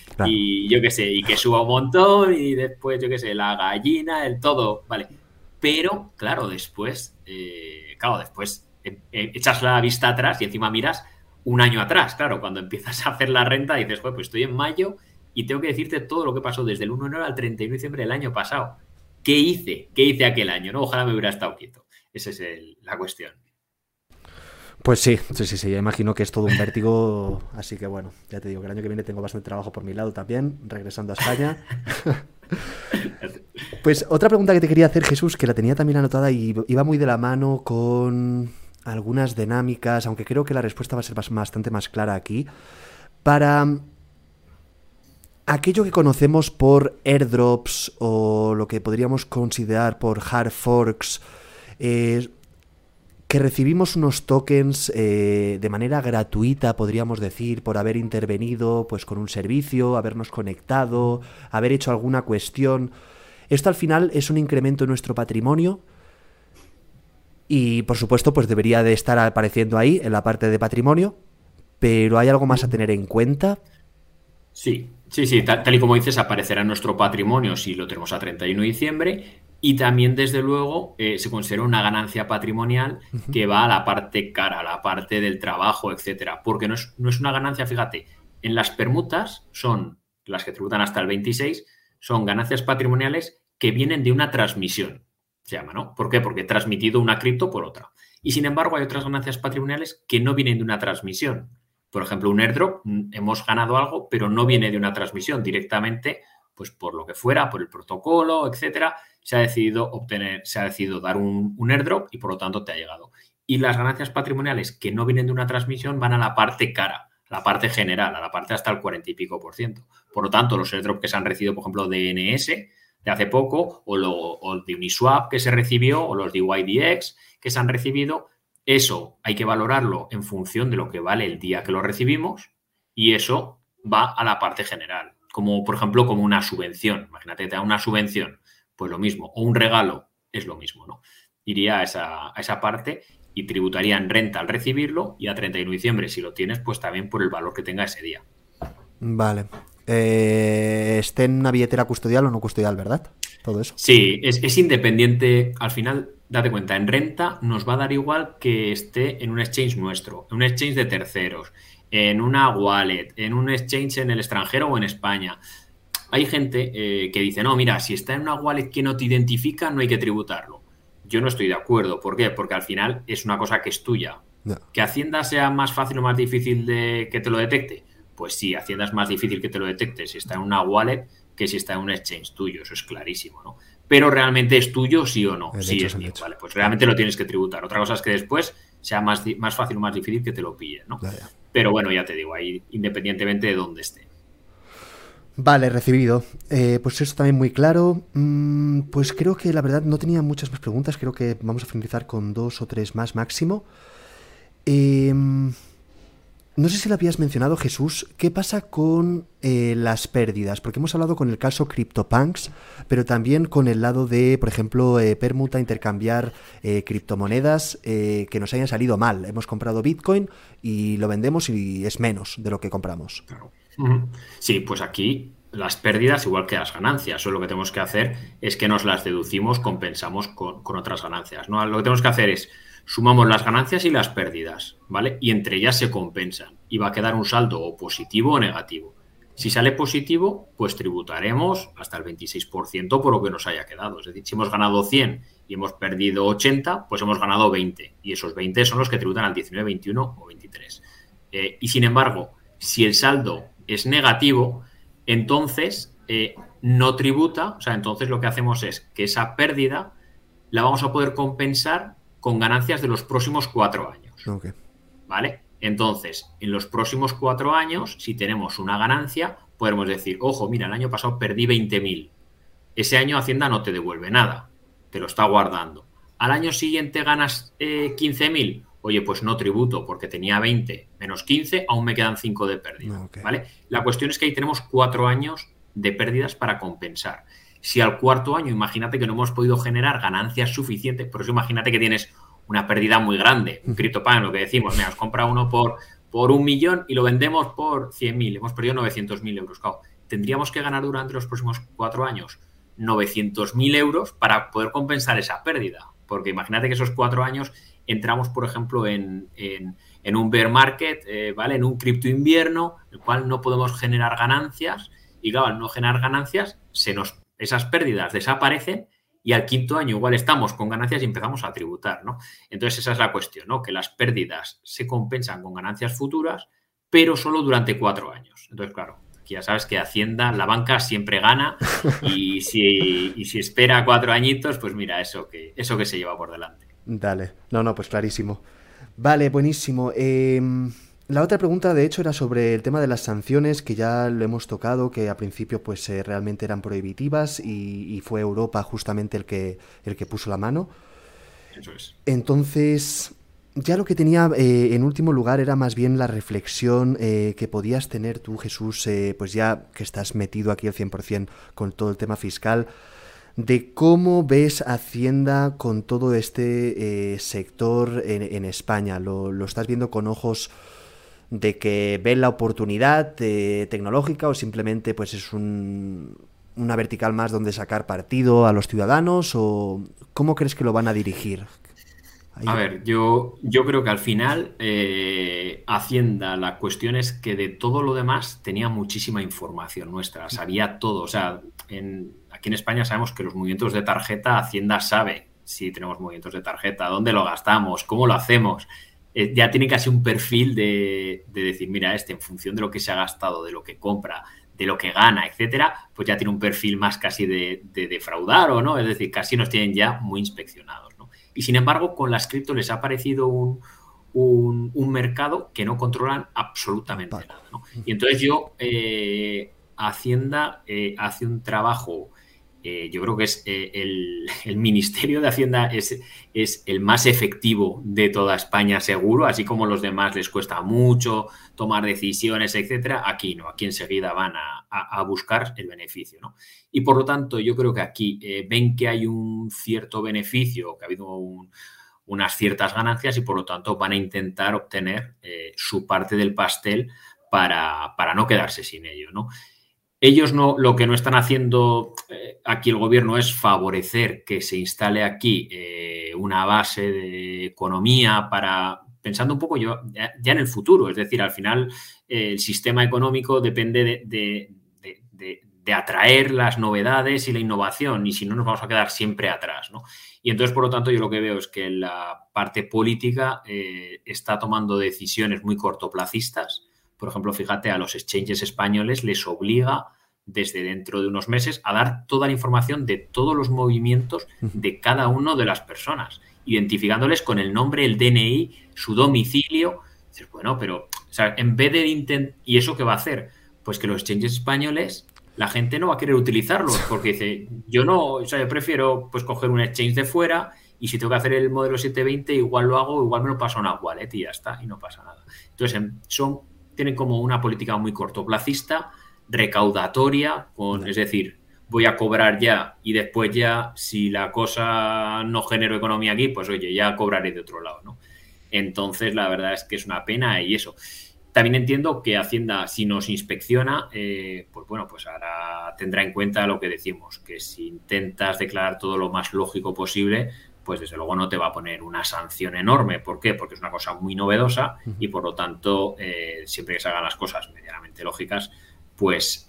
y yo qué sé, y que suba un montón y después, yo qué sé, la gallina, el todo, ¿vale? Pero, claro, después echas la vista atrás y encima miras un año atrás. Claro, cuando empiezas a hacer la renta dices, pues estoy en mayo y tengo que decirte todo lo que pasó desde el 1 de enero al 31 de diciembre del año pasado. ¿Qué hice aquel año? ¿No? Ojalá me hubiera estado quieto. Esa es la cuestión. Pues sí, imagino que es todo un vértigo, así que bueno, ya te digo que el año que viene tengo bastante trabajo por mi lado también, regresando a España. Pues otra pregunta que te quería hacer, Jesús, que la tenía también anotada y iba muy de la mano con algunas dinámicas, aunque creo que la respuesta va a ser bastante más clara aquí. Para aquello que conocemos por airdrops o lo que podríamos considerar por hard forks, que recibimos unos tokens de manera gratuita, podríamos decir, por haber intervenido pues con un servicio, habernos conectado, haber hecho alguna cuestión. Esto al final es un incremento en nuestro patrimonio y, por supuesto, pues debería de estar apareciendo ahí en la parte de patrimonio, pero ¿hay algo más a tener en cuenta? Sí, tal y como dices, aparecerá en nuestro patrimonio si lo tenemos a 31 de diciembre y también, desde luego, se considera una ganancia patrimonial que va a la parte cara, a la parte del trabajo, etcétera, porque no es una ganancia, fíjate, en las permutas son las que tributan hasta el 26, son ganancias patrimoniales que vienen de una transmisión, se llama, ¿no? ¿Por qué? Porque he transmitido una cripto por otra. Y, sin embargo, hay otras ganancias patrimoniales que no vienen de una transmisión. Por ejemplo, un airdrop, hemos ganado algo, pero no viene de una transmisión directamente, pues por lo que fuera, por el protocolo, etcétera, se ha decidido dar un airdrop y por lo tanto te ha llegado. Y las ganancias patrimoniales que no vienen de una transmisión van a la parte cara, a la parte general, a la parte hasta el 40 y pico %. Por lo tanto, los airdrops que se han recibido, por ejemplo, de NS de hace poco, o de Uniswap que se recibió, o los de YDX que se han recibido, eso hay que valorarlo en función de lo que vale el día que lo recibimos y eso va a la parte general. Como, por ejemplo, como una subvención. Imagínate que te da una subvención, pues lo mismo. O un regalo, es lo mismo, ¿no? Iría a esa parte y tributaría en renta al recibirlo y a 31 de diciembre, si lo tienes, pues también por el valor que tenga ese día. Vale. Esté en una billetera custodial o no custodial, ¿verdad? Todo eso. Sí, es independiente. Al final, date cuenta, en renta nos va a dar igual que esté en un exchange nuestro, en un exchange de terceros, en una wallet, en un exchange en el extranjero o en España. Hay gente que dice, no, mira, si está en una wallet que no te identifica, no hay que tributarlo. Yo no estoy de acuerdo. ¿Por qué? Porque al final es una cosa que es tuya. No. ¿Que Hacienda sea más fácil o más difícil de que te lo detecte? Pues sí, Hacienda es más difícil que te lo detecte si está en una wallet que si está en un exchange tuyo. Eso es clarísimo, ¿no? Pero realmente es tuyo, sí o no. Sí, es mío. Vale, pues realmente lo tienes que tributar. Otra cosa es que después sea más fácil o más difícil que te lo pillen, ¿no? Ya. Pero bueno, ya te digo, ahí independientemente de dónde esté. Vale, recibido. Pues eso también muy claro. Pues creo que la verdad no tenía muchas más preguntas. Creo que vamos a finalizar con 2 o 3 más máximo. No sé si lo habías mencionado, Jesús. ¿Qué pasa con las pérdidas? Porque hemos hablado con el caso CryptoPunks, pero también con el lado de, por ejemplo, permuta, intercambiar criptomonedas que nos hayan salido mal. Hemos comprado Bitcoin y lo vendemos y es menos de lo que compramos. Claro. Sí, pues aquí las pérdidas igual que las ganancias. Lo que tenemos que hacer es que nos las deducimos, compensamos con otras ganancias, ¿no? Lo que tenemos que hacer es sumamos las ganancias y las pérdidas, ¿vale? Y entre ellas se compensan y va a quedar un saldo o positivo o negativo. Si sale positivo, pues tributaremos hasta el 26% por lo que nos haya quedado. Es decir, si hemos ganado 100 y hemos perdido 80, pues hemos ganado 20. Y esos 20 son los que tributan al 19, 21 o 23. Y sin embargo, si el saldo es negativo, entonces no tributa. O sea, entonces lo que hacemos es que esa pérdida la vamos a poder compensar con ganancias de los próximos 4 años. Okay. ¿Vale? Entonces, en los próximos 4 años, si tenemos una ganancia, podemos decir, ojo, mira, el año pasado perdí 20.000. Ese año Hacienda no te devuelve nada, te lo está guardando. Al año siguiente ganas 15.000. Oye, pues no tributo porque tenía 20 menos 15, aún me quedan 5 de pérdida. Okay. ¿Vale? La cuestión es que ahí tenemos 4 años de pérdidas para compensar. Si al cuarto año, imagínate que no hemos podido generar ganancias suficientes, por eso imagínate que tienes una pérdida muy grande, un CryptoPunk, lo que decimos, mira, os compra uno por 1 millón y lo vendemos por 100.000, hemos perdido 900.000 euros. Claro, tendríamos que ganar durante los próximos 4 años 900.000 euros para poder compensar esa pérdida, porque imagínate que esos 4 años entramos, por ejemplo, en un bear market, ¿vale? En un cripto invierno, en el cual no podemos generar ganancias y, claro, al no generar ganancias, esas pérdidas desaparecen y al quinto año igual estamos con ganancias y empezamos a tributar, ¿no? Entonces esa es la cuestión, ¿no? Que las pérdidas se compensan con ganancias futuras, pero solo durante 4 años. Entonces, claro, aquí ya sabes que Hacienda, la banca siempre gana y si espera 4 añitos, pues mira, eso que se lleva por delante. Dale. No, pues clarísimo. Vale, buenísimo. La otra pregunta, de hecho, era sobre el tema de las sanciones, que ya lo hemos tocado, que a principio pues realmente eran prohibitivas y fue Europa justamente el que puso la mano. Eso es. Entonces, ya lo que tenía en último lugar era más bien la reflexión que podías tener tú, Jesús, pues ya que estás metido aquí al 100% con todo el tema fiscal, de cómo ves Hacienda con todo este sector en España. ¿Lo estás viendo con ojos de que ven la oportunidad tecnológica o simplemente pues es una vertical más donde sacar partido a los ciudadanos? ¿O cómo crees que lo van a dirigir? A ver, yo creo que al final Hacienda, la cuestión es que de todo lo demás tenía muchísima información nuestra, sabía todo. O sea, aquí en España sabemos que los movimientos de tarjeta, Hacienda sabe si tenemos movimientos de tarjeta, dónde lo gastamos, cómo lo hacemos. Ya tiene casi un perfil de decir, mira, en función de lo que se ha gastado, de lo que compra, de lo que gana, etcétera, pues ya tiene un perfil más casi de defraudar o no, es decir, casi nos tienen ya muy inspeccionados, ¿no? Y sin embargo, con las cripto les ha parecido un mercado que no controlan absolutamente nada, ¿no? Y entonces Hacienda hace un trabajo, yo creo que es el Ministerio de Hacienda es el más efectivo de toda España, seguro, así como los demás les cuesta mucho tomar decisiones, etcétera. Aquí no, aquí enseguida van a buscar el beneficio, ¿no? Y por lo tanto, yo creo que aquí ven que hay un cierto beneficio, que ha habido unas ciertas ganancias y por lo tanto van a intentar obtener su parte del pastel para no quedarse sin ello, ¿no? Ellos lo que no están haciendo aquí el gobierno es favorecer que se instale aquí una base de economía pensando un poco ya en el futuro. Es decir, al final el sistema económico depende de atraer las novedades y la innovación, y si no nos vamos a quedar siempre atrás, ¿no? Y entonces, por lo tanto, yo lo que veo es que la parte política está tomando decisiones muy cortoplacistas. Por ejemplo, fíjate, a los exchanges españoles les obliga desde dentro de unos meses a dar toda la información de todos los movimientos de cada una de las personas, identificándoles con el nombre, el DNI, su domicilio. Dices, bueno, pero o sea, en vez de ¿y eso qué va a hacer? Pues que los exchanges españoles, la gente no va a querer utilizarlos porque dice, yo prefiero pues coger un exchange de fuera y si tengo que hacer el modelo 720 igual lo hago, igual me lo paso a una wallet y ya está, y no pasa nada. Entonces, tienen como una política muy cortoplacista, recaudatoria, es decir, voy a cobrar ya y después ya, si la cosa no genero economía aquí, pues oye, ya cobraré de otro lado, ¿no? Entonces, la verdad es que es una pena y eso. También entiendo que Hacienda, si nos inspecciona, pues bueno, pues ahora tendrá en cuenta lo que decimos, que si intentas declarar todo lo más lógico posible, pues desde luego no te va a poner una sanción enorme. ¿Por qué? Porque es una cosa muy novedosa y por lo tanto, siempre que se hagan las cosas medianamente lógicas, pues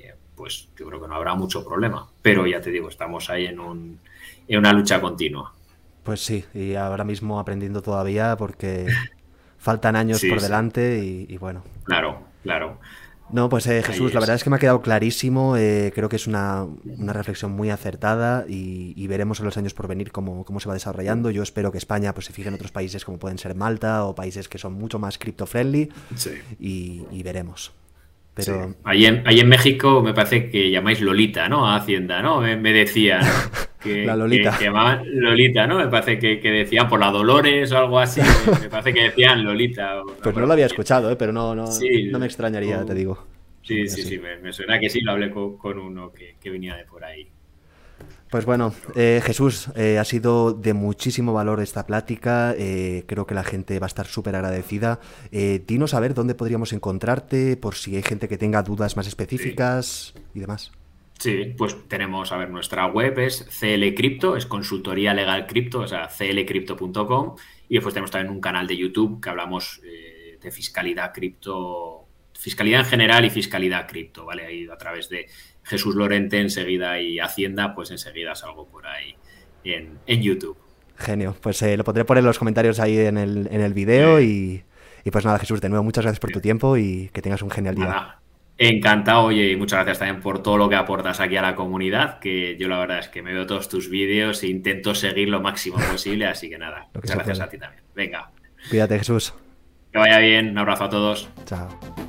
yo creo que no habrá mucho problema. Pero ya te digo, estamos ahí en una lucha continua. Pues sí, y ahora mismo aprendiendo todavía porque faltan años por delante y bueno. Claro. No, pues Jesús, la verdad es que me ha quedado clarísimo. Creo que es una reflexión muy acertada y veremos en los años por venir cómo se va desarrollando. Yo espero que España pues se fije en otros países como pueden ser Malta o países que son mucho más crypto-friendly y veremos. Pero... Sí. Ahí en México me parece que llamáis Lolita, ¿no? A Hacienda, ¿no? Me decían que, la Lolita. Que llamaban Lolita, ¿no? Me parece que decían por la Dolores o algo así. Me parece que decían Lolita. Pues no lo había escuchado, pero no me extrañaría, te digo. Sí, me suena que sí, lo hablé con uno que venía de por ahí. Pues bueno, Jesús, ha sido de muchísimo valor esta plática, creo que la gente va a estar súper agradecida. Dinos a ver dónde podríamos encontrarte, por si hay gente que tenga dudas más específicas y demás. Sí, pues tenemos, nuestra web es CL Crypto, es consultoría legal cripto, o sea, clcrypto.com, y después tenemos también un canal de YouTube que hablamos de fiscalidad cripto, fiscalidad en general y fiscalidad cripto, ¿vale? Ahí a través de Jesús Lorente enseguida y Hacienda, pues enseguida salgo por ahí en YouTube. Genio. Pues lo pondré por en los comentarios ahí en el video y pues nada, Jesús, de nuevo muchas gracias por tu tiempo y que tengas un genial día. Nada. Encantado, oye, y muchas gracias también por todo lo que aportas aquí a la comunidad, que yo la verdad es que me veo todos tus vídeos e intento seguir lo máximo posible, así que nada, muchas gracias a ti también. Venga. Cuídate, Jesús. Que vaya bien, un abrazo a todos. Chao.